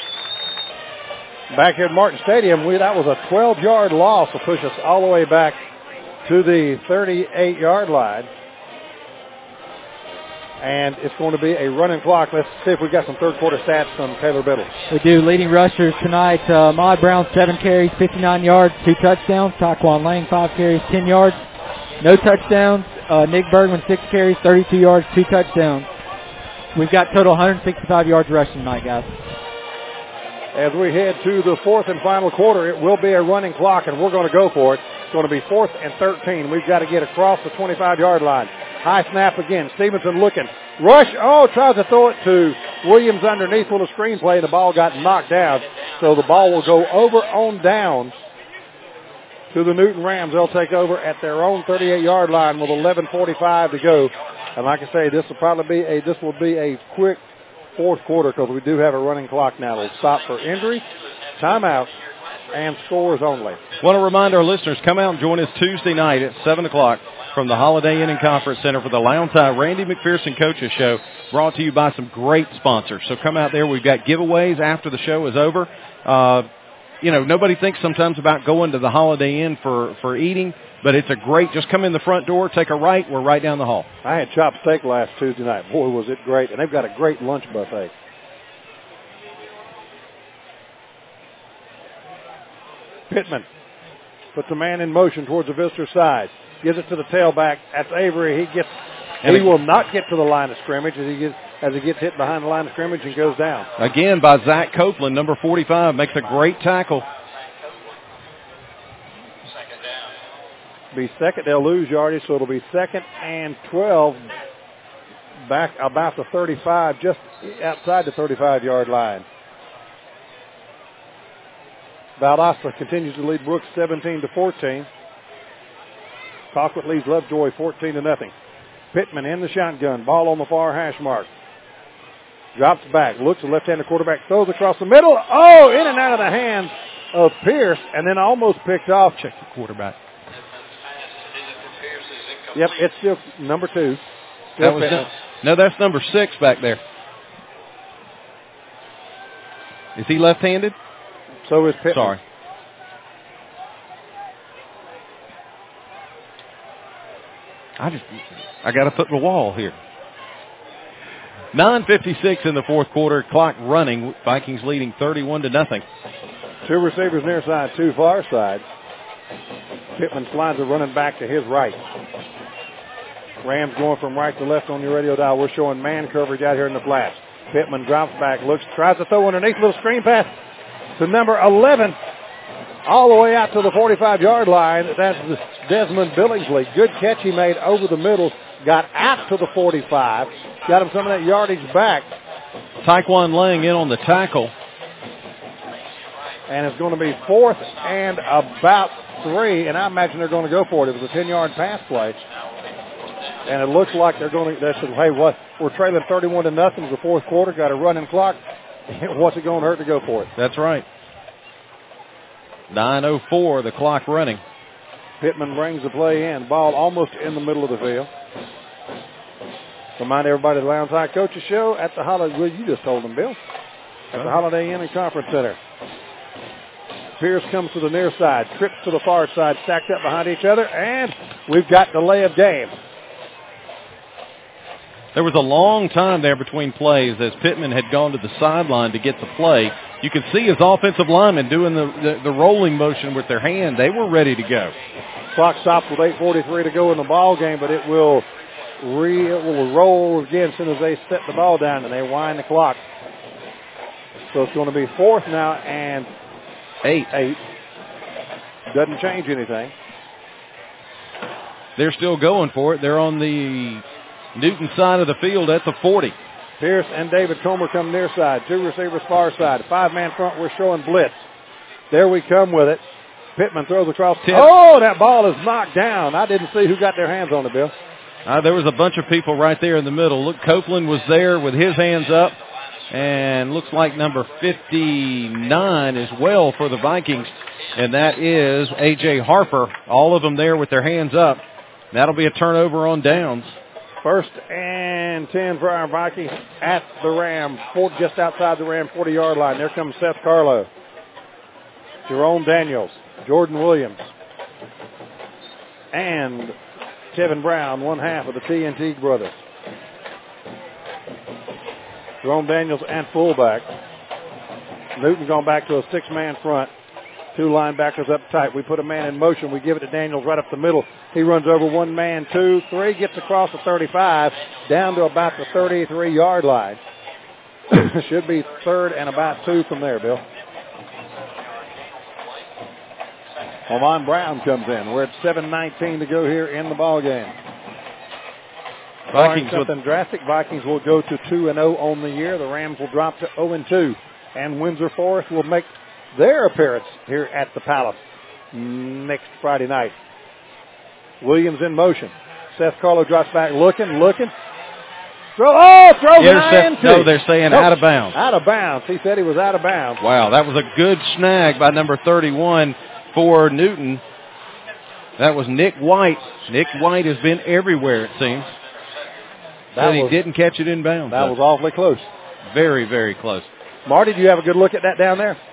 Back here at Martin Stadium, that was a 12-yard loss to push us all the way back to the 38-yard line. And it's going to be a running clock. Let's see if we've got some third quarter stats from Taylor Biddle. We do. Leading rushers tonight, Ahmad Brown, 7 carries, 59 yards, 2 touchdowns. Taekwon Lang, 5 carries, 10 yards, no touchdowns. Nick Bergman, 6 carries, 32 yards, 2 touchdowns. We've got total 165 yards rushing tonight, guys. As we head to the fourth and final quarter, it will be a running clock, and we're going to go for it. It's going to be 4th and 13. We've got to get across the 25-yard line. High snap again. Stevenson looking. Rush, tries to throw it to Williams underneath with a screenplay, and the ball got knocked down. So the ball will go over on downs to the Newton Rams. They'll take over at their own 38-yard line with 11:45 to go. And like I say, this will be a quick fourth quarter because we do have a running clock now. It'll stop for injury, timeouts, and scores only. Want to remind our listeners, come out and join us Tuesday night at 7 o'clock from the Holiday Inn and Conference Center for the Lowndes High Randy McPherson Coaches Show, brought to you by some great sponsors. So come out there. We've got giveaways after the show is over. Nobody thinks sometimes about going to the Holiday Inn for eating, but it's a great, just come in the front door, take a right, we're right down the hall. I had chopped steak last Tuesday night. Boy, was it great. And they've got a great lunch buffet. Pittman puts a man in motion towards the visitor side. Gives it to the tailback. That's Avery. He will not get to the line of scrimmage as he gets hit behind the line of scrimmage and goes down. Again by Zach Copeland, number 45, makes a great tackle. Be second. They'll lose yardage, so it'll be 2nd and 12 back about the 35, just outside the 35-yard line. Valdosta continues to lead Brooks 17-14. Colquitt leads Lovejoy 14-0. Pittman in the shotgun. Ball on the far hash mark. Drops back. Looks at the left-handed quarterback. Throws across the middle. In and out of the hands of Pierce. And then almost picked off. Check the quarterback. Yep, it's still number 2. That's number 6 back there. Is he left-handed? So is Pittman. Sorry. I got a foot in the wall here. 9:56 in the fourth quarter. Clock running. Vikings leading 31-0. 2 receivers near side, 2 far side. Pittman slides a running back to his right. Rams going from right to left on your radio dial. We're showing man coverage out here in the flats. Pittman drops back, tries to throw underneath, little screen pass to number 11. All the way out to the 45-yard line. That's Desmond Billingsley. Good catch he made over the middle. Got out to the 45. Got him some of that yardage back. Taekwon Lang in on the tackle. And it's going to be 4th and about 3. And I imagine they're going to go for it. It was a 10-yard pass play. And it looks like they're going to, we're trailing 31-0 in the fourth quarter. Got a running clock. What's it going to hurt to go for it? That's right. 9:04, the clock running. Pittman brings the play in. Ball almost in the middle of the field. Remind everybody the Lowndes High Coaches Show at the Holiday. Well, you just told them, Bill. At the Holiday Inn and Conference Center. Pierce comes to the near side. Trips to the far side. Stacked up behind each other. And we've got delay of game. There was a long time there between plays as Pittman had gone to the sideline to get the play. You could see his offensive linemen doing the rolling motion with their hand. They were ready to go. Clock stops with 8:43 to go in the ball game, but it will roll again as soon as they set the ball down and they wind the clock. So it's going to be 4th now and 8. Doesn't change anything. They're still going for it. They're on the Newton side of the field at the 40. Pierce and David Comer come near side. 2 receivers far side. 5-man front. We're showing blitz. There we come with it. Pittman throws across. That ball is knocked down. I didn't see who got their hands on it, Bill. There was a bunch of people right there in the middle. Look, Copeland was there with his hands up. And looks like number 59 as well for the Vikings. And that is A.J. Harper. All of them there with their hands up. That'll be a turnover on downs. 1st and 10 for our Vikings at the Ram, just outside the Ram 40-yard line. There comes Seth Carlo, Jerome Daniels, Jordan Williams, and Kevin Brown, one half of the TNT brothers. Jerome Daniels and fullback. Newton gone back to a 6-man front. 2 linebackers up tight. We put a man in motion. We give it to Daniels right up the middle. He runs over 1 man, 2, 3, gets across the 35, down to about the 33-yard line. Should be 3rd and about 2 from there, Bill. Lamont Brown comes in. We're at 7:19 to go here in the ball game. Vikings something drastic. Vikings will go to 2-0 on the year. The Rams will drop to 0-2. And Windsor Forest will make their appearance here at the Palace next Friday night. Williams in motion. Seth Carlo drops back, looking. Throws high into. No, they're saying out of bounds. Out of bounds. He said he was out of bounds. Wow, that was a good snag by number 31 for Newton. That was Nick White. Nick White has been everywhere, it seems. He didn't catch it in bounds. That was awfully close. Very, very close. Marty, do you have a good look at that down there?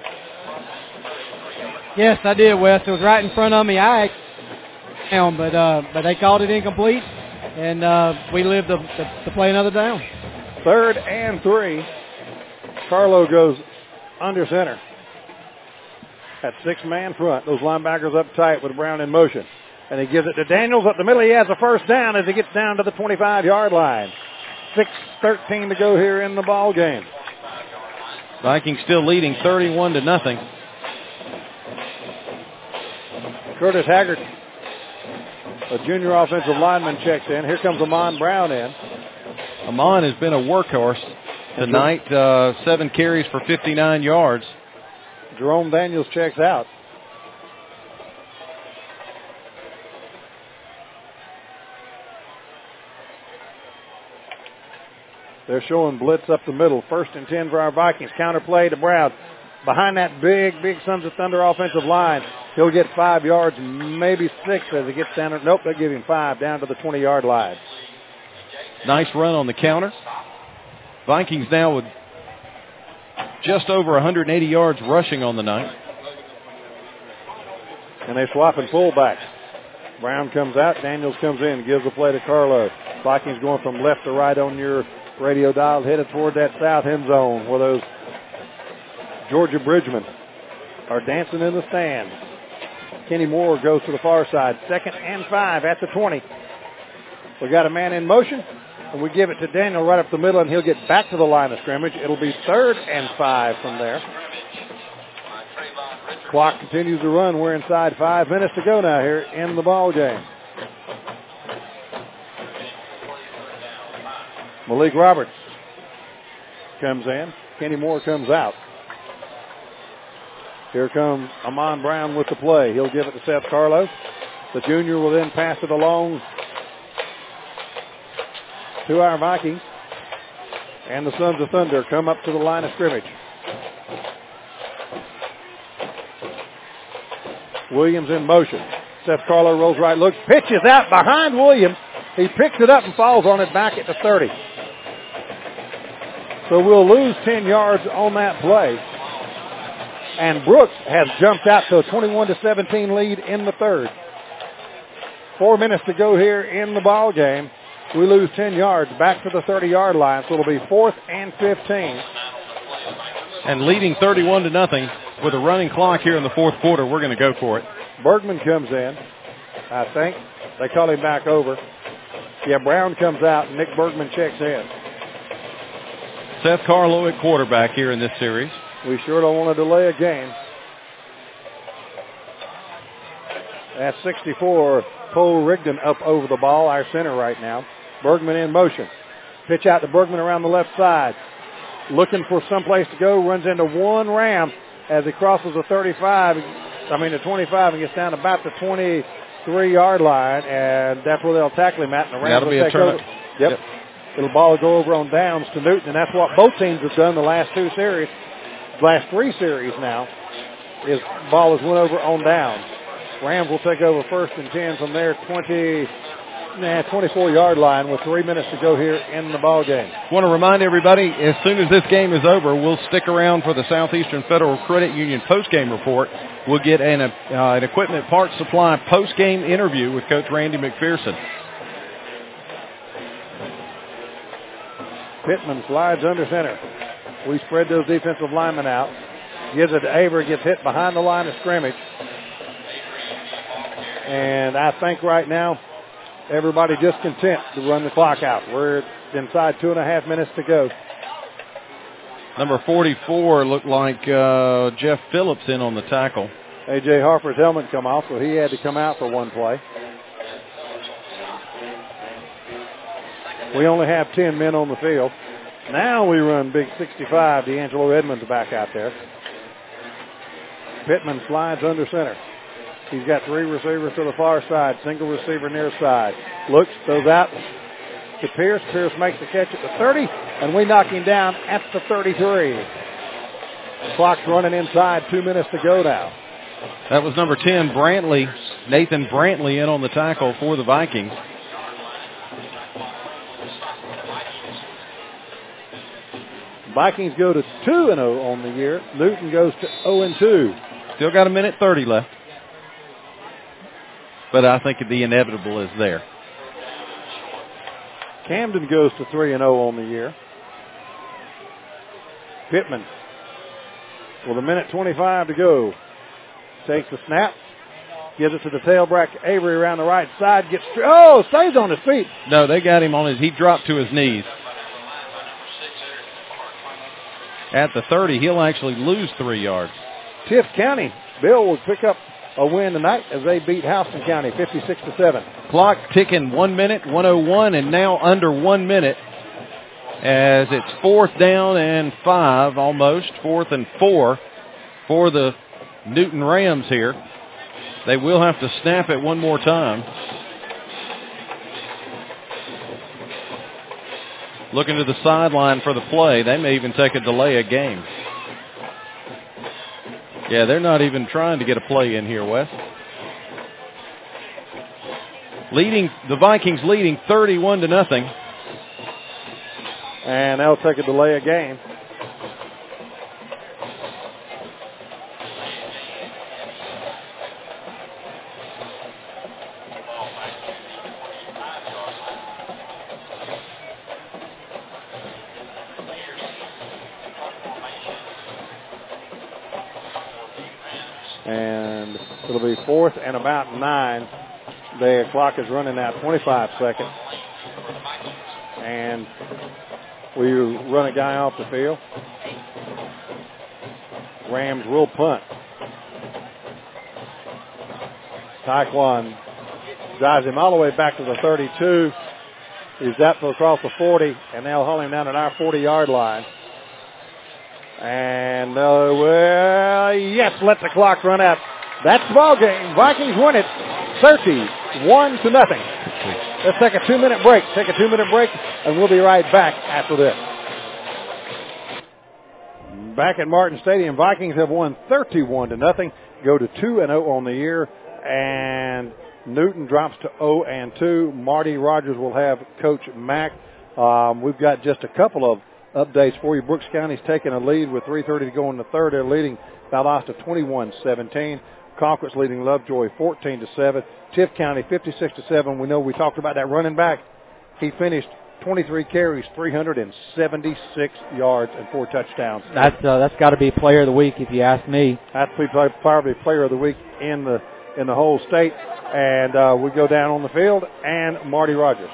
Yes, I did, Wes. It was right in front of me. I down, but they called it incomplete, and we lived to play another down. 3rd and 3. Carlo goes under center. At 6-man front. Those linebackers up tight with Brown in motion. And he gives it to Daniels up the middle. He has a first down as he gets down to the 25-yard line. 6:13 to go here in the ball game. Vikings still leading 31-0. Curtis Haggard, a junior offensive lineman, checks in. Here comes Amon Brown in. Amon has been a workhorse tonight. 7 carries for 59 yards. Jerome Daniels checks out. They're showing blitz up the middle. 1st and 10 for our Vikings. Counter play to Brown. Behind that big Sons of Thunder offensive line. He'll get 5 yards, maybe 6 as he gets down there. Nope, they'll give him 5 down to the 20-yard line. Nice run on the counter. Vikings now with just over 180 yards rushing on the night. And they're swapping fullbacks. Brown comes out. Daniels comes in, gives the play to Carlo. Vikings going from left to right on your radio dial, headed toward that south end zone where those Georgia Bridgemen are dancing in the stands. Kenny Moore goes to the far side. 2nd and 5 at the 20. We got a man in motion, and we give it to Daniel right up the middle, and he'll get back to the line of scrimmage. It'll be 3rd and 5 from there. Clock continues to run. We're inside 5 minutes to go now here in the ball game. Malik Roberts comes in. Kenny Moore comes out. Here comes Amon Brown with the play. He'll give it to Seth Carlo. The junior will then pass it along to our Vikings. And the Sons of Thunder come up to the line of scrimmage. Williams in motion. Seth Carlo rolls right, looks, pitches out behind Williams. He picks it up and falls on it back at the 30. So we'll lose 10 yards on that play. And Brooks has jumped out to a 21-17 lead in the 3rd. 4 minutes to go here in the ball game. We lose 10 yards back to the 30-yard line, so it'll be 4th and 15. And leading 31-0 with a running clock here in the 4th quarter. We're going to go for it. Bergman comes in, I think. They call him back over. Yeah, Brown comes out, and Nick Bergman checks in. Seth Carlo at quarterback here in this series. We sure don't want to delay a game. That's 64. Cole Rigdon up over the ball, our center right now. Bergman in motion. Pitch out to Bergman around the left side. Looking for someplace to go. Runs into one Ram as he crosses the 25. The 25 and gets down about the 23-yard line. And that's where they'll tackle him at. And the Rams That'll be will a take turn. over. Yep. It'll ball will go over on downs to Newton. And that's what both teams have done the last 2 series. Last 3 series now. Is ball has went over on downs. Rams will take over 1st and 10 from their 24-yard line with 3 minutes to go here in the ball game. Want to remind everybody, as soon as this game is over, we'll stick around for the Southeastern Federal Credit Union postgame report. We'll get an equipment parts supply postgame interview with Coach Randy McPherson. Pittman slides under center. We spread those defensive linemen out. Gives it to Avery, gets hit behind the line of scrimmage. And I think right now, everybody just content to run the clock out. We're inside 2.5 minutes to go. Number 44 looked like Jeff Phillips in on the tackle. A.J. Harper's helmet come off, so he had to come out for one play. We only have 10 men on the field. Now we run big 65. D'Angelo Edmonds back out there. Pittman slides under center. He's got 3 receivers to the far side, single receiver near side. Looks, throws out to Pierce. Pierce makes the catch at the 30, and we knock him down at the 33. Clock's running inside, 2 minutes to go now. That was number 10, Brantley, Nathan Brantley, in on the tackle for the Vikings. Vikings go to 2-0 on the year. Newton goes to 0-2. Still got 1:30 left. But I think the inevitable is there. Camden goes to 3-0 on the year. Pittman with 1:25 to go. Takes the snap. Gives it to the tailback, Avery, around the right side. Stays on his feet. No, they got him on he dropped to his knees. At the 30, he'll actually lose 3 yards. Tift County, Bill will pick up a win tonight as they beat Houston County 56-7. Clock ticking 1 minute, 1:01, and now under 1 minute as it's 4th down and 5 almost, 4th and 4 for the Newton Rams here. They will have to snap it one more time. Looking to the sideline for the play. They may even take a delay of game. Yeah, they're not even trying to get a play in here, Wes. The Vikings leading 31-0. And they'll take a delay of game. And it'll be 4th and about 9. The clock is running now 25 seconds. And we run a guy off the field. Rams will punt. Taekwon drives him all the way back to the 32. He's up to across the 40, and they'll haul him down at our 40-yard line. And, yes, let the clock run out. That's the ball game. Vikings win it 31-0. Let's take a 2-minute break. And we'll be right back after this. Back at Martin Stadium, Vikings have won 31-0. Go to 2-0 on the year. And Newton drops to 0-2. Marty Rogers will have Coach Mack. We've got just a couple of updates for you. Brooks County's taking a lead with 3:30 to go in the third. They're leading Valdosta 21-17. Concord's leading Lovejoy 14-7. Tift County 56-7. We know we talked about that running back. He finished 23 carries, 376 yards, and 4 touchdowns. That's got to be player of the week if you ask me. That's probably player of the week in the whole state. And we go down on the field and Marty Rogers.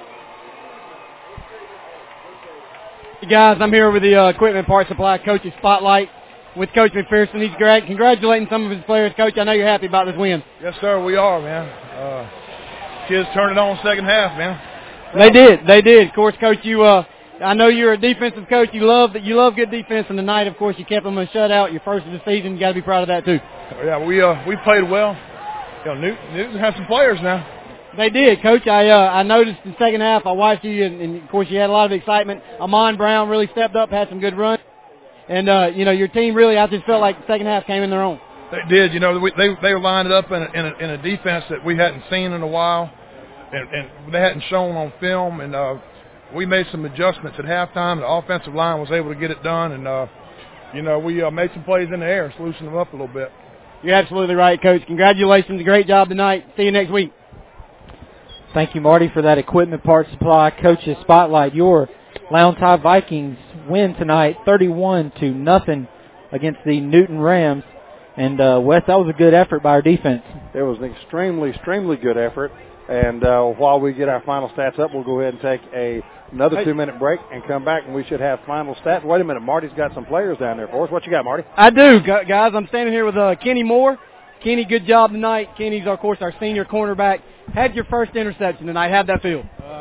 Hey guys, I'm here with the Equipment Parts Supply Coach's Spotlight with Coach McPherson. He's congratulating some of his players. Coach, I know you're happy about this win. Yes, sir, we are, man. Kids turned it on second half, man. They did. Of course, Coach, I know you're a defensive coach. You love good defense, and tonight, of course, you kept them in a shutout. Your first of the season. You got to be proud of that too. Yeah, we played well. Newton has some players now. They did, Coach. I noticed in the second half, I watched you, and of course, you had a lot of excitement. Amon Brown really stepped up, had some good runs. And, your team really, I just felt like the second half came in their own. They did. They were lined up in a defense that we hadn't seen in a while, and they hadn't shown on film. And we made some adjustments at halftime. The offensive line was able to get it done, and, we made some plays in the air, loosened them up a little bit. You're absolutely right, Coach. Congratulations. Great job tonight. See you next week. Thank you, Marty, for that Equipment Parts Supply Coach's Spotlight. Your Lowndes High Vikings win tonight 31-0 against the Newton Rams. And, Wes, that was a good effort by our defense. It was an extremely good effort. And while we get our final stats up, we'll go ahead and take another 2-minute break and come back, and we should have final stats. Wait a minute. Marty's got some players down there for us. What you got, Marty? I do, guys. I'm standing here with Kenny Moore. Kenny, good job tonight. Kenny's, of course, our senior cornerback. Had your first interception tonight. How'd that feel?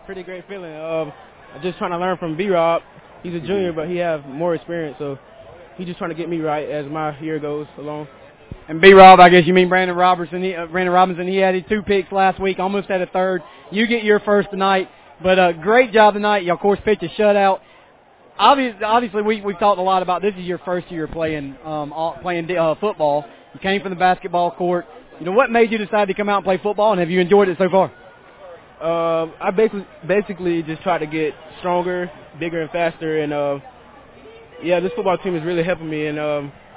Pretty great feeling. I'm just trying to learn from B-Rob. He's a junior, but he has more experience, so he's just trying to get me right as my year goes along. And B-Rob, I guess you mean Brandon Robinson. He had his 2 picks last week, almost had a third. You get your first tonight, but great job tonight. You, of course, pitched a shutout. Obviously, we've talked a lot about this is your first year playing football. You came from the basketball court. You know, what made you decide to come out and play football, and have you enjoyed it so far? I basically just try to get stronger, bigger, and faster, and this football team is really helping me. And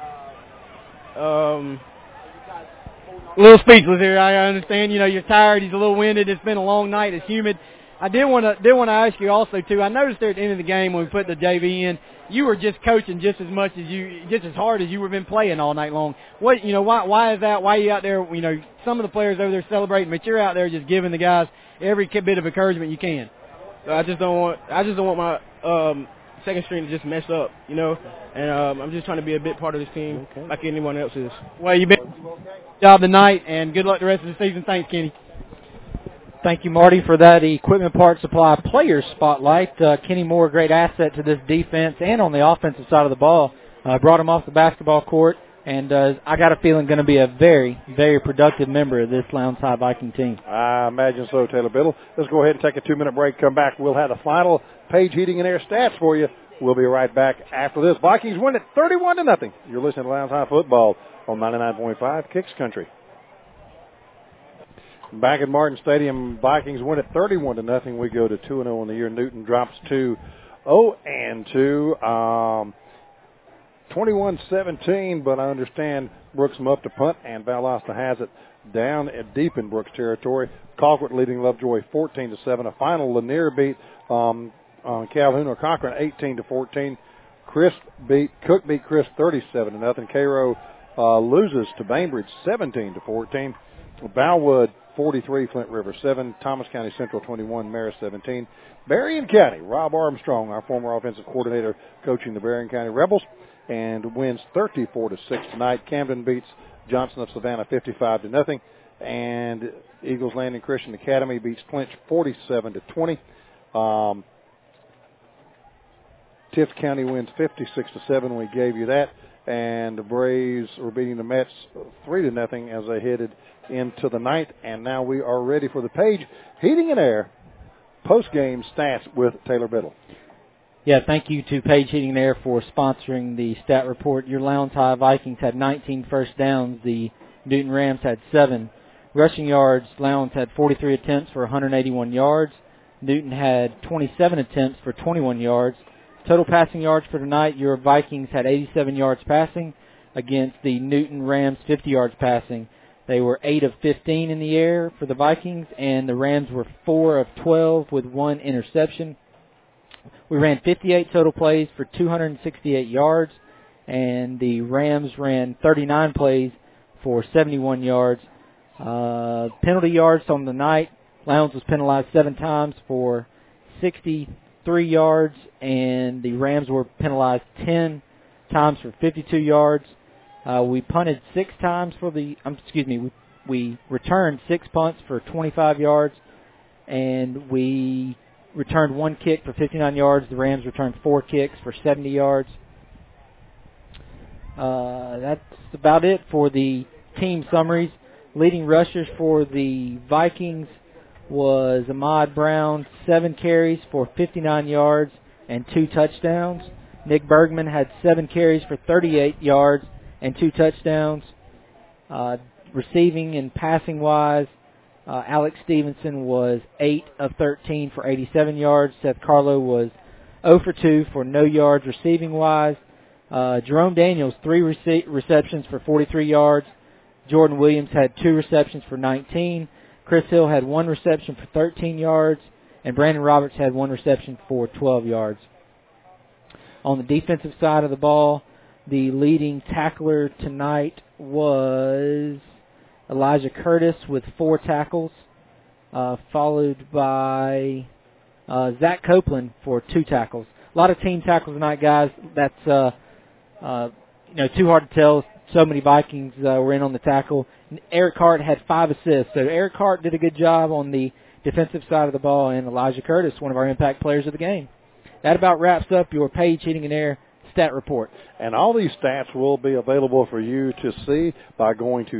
a little speechless here. I understand. You know, you're tired. He's a little winded. It's been a long night. It's humid. I did want to ask you also too. I noticed there at the end of the game when we put the JV in, you were just coaching just as hard as you were been playing all night long. What, you know, why is that? Why are you out there? You know, some of the players over there celebrating, but you're out there just giving the guys every bit of encouragement you can. I just don't want my second string to just mess up, you know. And I'm just trying to be a big part of this team, like anyone else is. Well, you've been job tonight, and good luck the rest of the season. Thanks, Kenny. Thank you, Marty, for that Equipment Parts Supply Players Spotlight. Kenny Moore, a great asset to this defense and on the offensive side of the ball. Brought him off the basketball court, and I got a feeling going to be a very, very productive member of this Lowndes High Viking team. I imagine so, Taylor Biddle. Let's go ahead and take a 2-minute break. Come back. We'll have the final Page Heating and Air stats for you. We'll be right back after this. Vikings win it 31-0. You're listening to Lowndes High Football on 99.5 Kicks Country. Back at Martin Stadium, Vikings win it 31-0. We go to 2-0 in the year. Newton drops to 0-2. 21-17, but I understand Brooks up to punt, and Valdosta has it down at deep in Brooks territory. Colquitt leading Lovejoy 14-7. A final Lanier beat Calhoun or Cochran 18-14. Cook beat Chris 37-0. Cairo loses to Bainbridge 17-14. Bellwood 43, Flint River 7, Thomas County Central 21, Marist 17. Berrien County, Rob Armstrong, our former offensive coordinator, coaching the Berrien County Rebels, and wins 34-6 tonight. Camden beats Johnson of Savannah 55-0, and Eagles Landing Christian Academy beats Clinch 47-20. Tift County wins 56-7. We gave you that. And the Braves are beating the Mets 3-0 as they headed into the ninth. And now we are ready for the Page Heating and Air post-game stats with Taylor Biddle. Yeah, thank you to Page Heating and Air for sponsoring the stat report. Your Lowndes High Vikings had 19 first downs. The Newton Rams had 7. Rushing yards, Lowndes had 43 attempts for 181 yards. Newton had 27 attempts for 21 yards. Total passing yards for tonight, your Vikings had 87 yards passing against the Newton Rams 50 yards passing. They were 8 of 15 in the air for the Vikings, and the Rams were 4 of 12 with 1 interception. We ran 58 total plays for 268 yards, and the Rams ran 39 plays for 71 yards. Penalty yards on the night, Lowndes was penalized 7 times for 63 yards, and the Rams were penalized 10 times for 52 yards. We punted 6 times for we returned 6 punts for 25 yards, and we returned 1 kick for 59 yards. The Rams returned 4 kicks for 70 yards. That's about it for the team summaries. Leading rushers for the Vikings was Ahmad Brown, 7 carries for 59 yards and 2 touchdowns. Nick Bergman had 7 carries for 38 yards and 2 touchdowns. Receiving and passing-wise, Alex Stevenson was 8 of 13 for 87 yards. Seth Carlo was 0 for 2 for no yards receiving-wise. Jerome Daniels, 3 receptions for 43 yards. Jordan Williams had 2 receptions for 19. Chris Hill had 1 reception for 13 yards, and Brandon Roberts had 1 reception for 12 yards. On the defensive side of the ball, the leading tackler tonight was Elijah Curtis with 4 tackles, followed by Zach Copeland for 2 tackles. A lot of team tackles tonight, guys. That's too hard to tell. So many Vikings were in on the tackle. Eric Hart had 5 assists. So Eric Hart did a good job on the defensive side of the ball, and Elijah Curtis, one of our impact players of the game. That about wraps up your Page Heating and Air stat report. And all these stats will be available for you to see by going to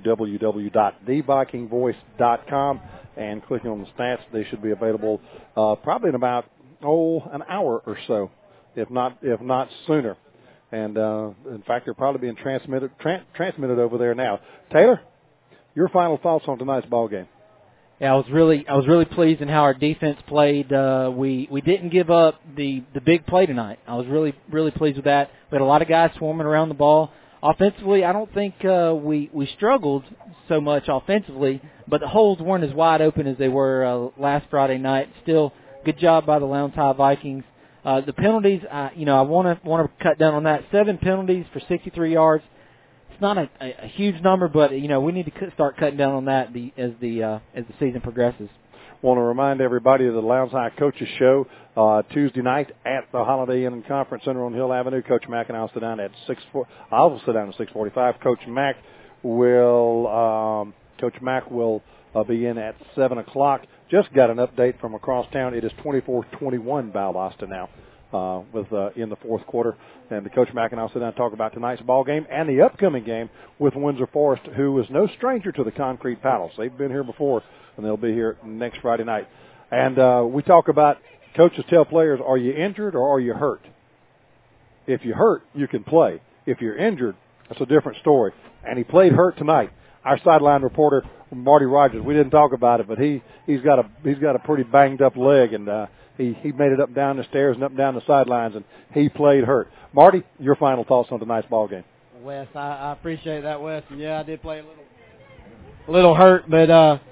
www.thevikingvoice.com and clicking on the stats. They should be available probably in about an hour or so, if not sooner. And in fact, they're probably being transmitted over there now. Taylor, your final thoughts on tonight's ball game? Yeah, I was really pleased in how our defense played. We didn't give up the big play tonight. I was really pleased with that. We had a lot of guys swarming around the ball. Offensively, I don't think we struggled so much offensively, but the holes weren't as wide open as they were last Friday night. Still, good job by the Lowndes High Vikings. The penalties, I want to cut down on that. 7 penalties for 63 yards. It's not a huge number, but we need to start cutting down on that as the season progresses. Want to remind everybody of the Lowndes High Coaches Show Tuesday night at the Holiday Inn and Conference Center on Hill Avenue. Coach Mack and I'll sit down at 6:45. Coach Mack will be in at 7 o'clock. Just got an update from across town. It is 24-21 Valdosta now. In the fourth quarter. And the Coach Mack and I'll sit down and talk about tonight's ball game and the upcoming game with Windsor Forest, who is no stranger to the Concrete Paddles. They've been here before, and they'll be here next Friday night. And we talk about, coaches tell players, are you injured or are you hurt? If you're hurt, you can play. If you're injured, that's a different story. And he played hurt tonight. Our sideline reporter, Marty Rogers, we didn't talk about it, but he's got a pretty banged up leg, and he made it up down the stairs and up down the sidelines, and he played hurt. Marty, your final thoughts on tonight's ball game? Wes, I appreciate that, Wes. And yeah, I did play a little hurt, but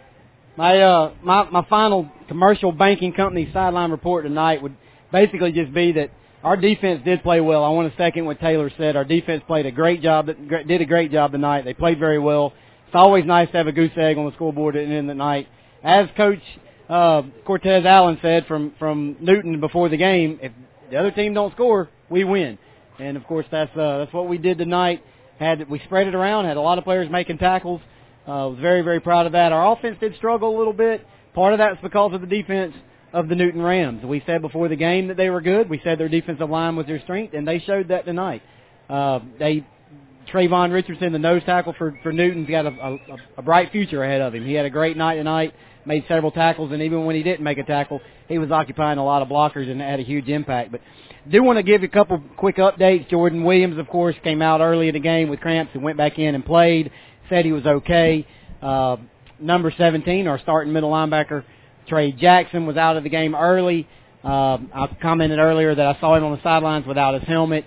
my final commercial banking company sideline report tonight would basically just be that our defense did play well. I want to second what Taylor said. Our defense did a great job tonight. They played very well. It's always nice to have a goose egg on the scoreboard at the end of the night. As Coach Cortez Allen said from Newton before the game, if the other team don't score, we win. And of course that's what we did tonight. We spread it around, had a lot of players making tackles. Was very, very proud of that. Our offense did struggle a little bit. Part of that's because of the defense of the Newton Rams. We said before the game that they were good. We said their defensive line was their strength, and they showed that tonight. Trayvon Richardson, the nose tackle for Newton's got a bright future ahead of him. He had a great night tonight, made several tackles, and even when he didn't make a tackle, he was occupying a lot of blockers and had a huge impact. But I do want to give you a couple quick updates. Jordan Williams, of course, came out early in the game with cramps and went back in and played, said he was okay. Number 17, our starting middle linebacker, Trey Jackson, was out of the game early. I commented earlier that I saw him on the sidelines without his helmet.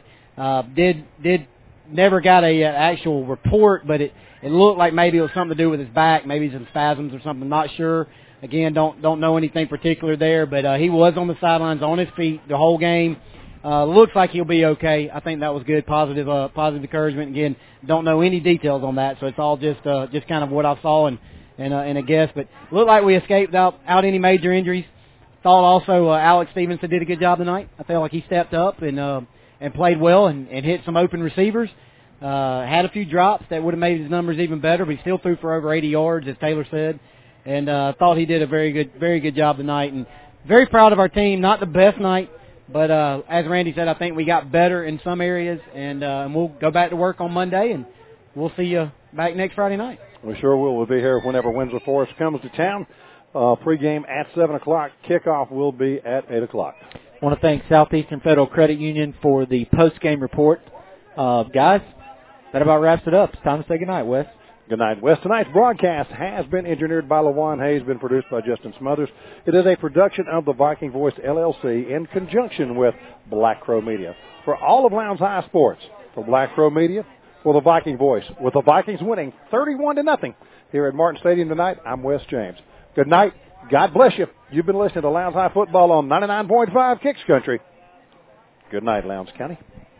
Never got a actual report, but it looked like maybe it was something to do with his back, maybe some spasms or something. Not sure. Again, don't know anything particular there, but he was on the sidelines on his feet the whole game. Looks like he'll be okay. I think that was good, positive encouragement. Again, don't know any details on that, so it's all just kind of what I saw and a guess. But looked like we escaped without any major injuries. Thought also Alex Stevenson did a good job tonight. I felt like he stepped up and played well and hit some open receivers. Had a few drops that would have made his numbers even better, but he still threw for over 80 yards, as Taylor said. And thought he did a very good job tonight. And very proud of our team. Not the best night, but as Randy said, I think we got better in some areas. And we'll go back to work on Monday, and we'll see you back next Friday night. We sure will. We'll be here whenever Windsor Forest comes to town. Pregame at 7 o'clock. Kickoff will be at 8 o'clock. I want to thank Southeastern Federal Credit Union for the post-game report. Guys, that about wraps it up. It's time to say goodnight, Wes. Good night, Wes. Tonight's broadcast has been engineered by LaJuan Hayes, been produced by Justin Smothers. It is a production of the Viking Voice, LLC, in conjunction with Black Crow Media. For all of Lowndes High Sports, for Black Crow Media, for the Viking Voice, with the Vikings winning 31-0 here at Martin Stadium tonight, I'm Wes James. Good night. God bless you. You've been listening to Lowndes High Football on 99.5 Kicks Country. Good night, Lowndes County.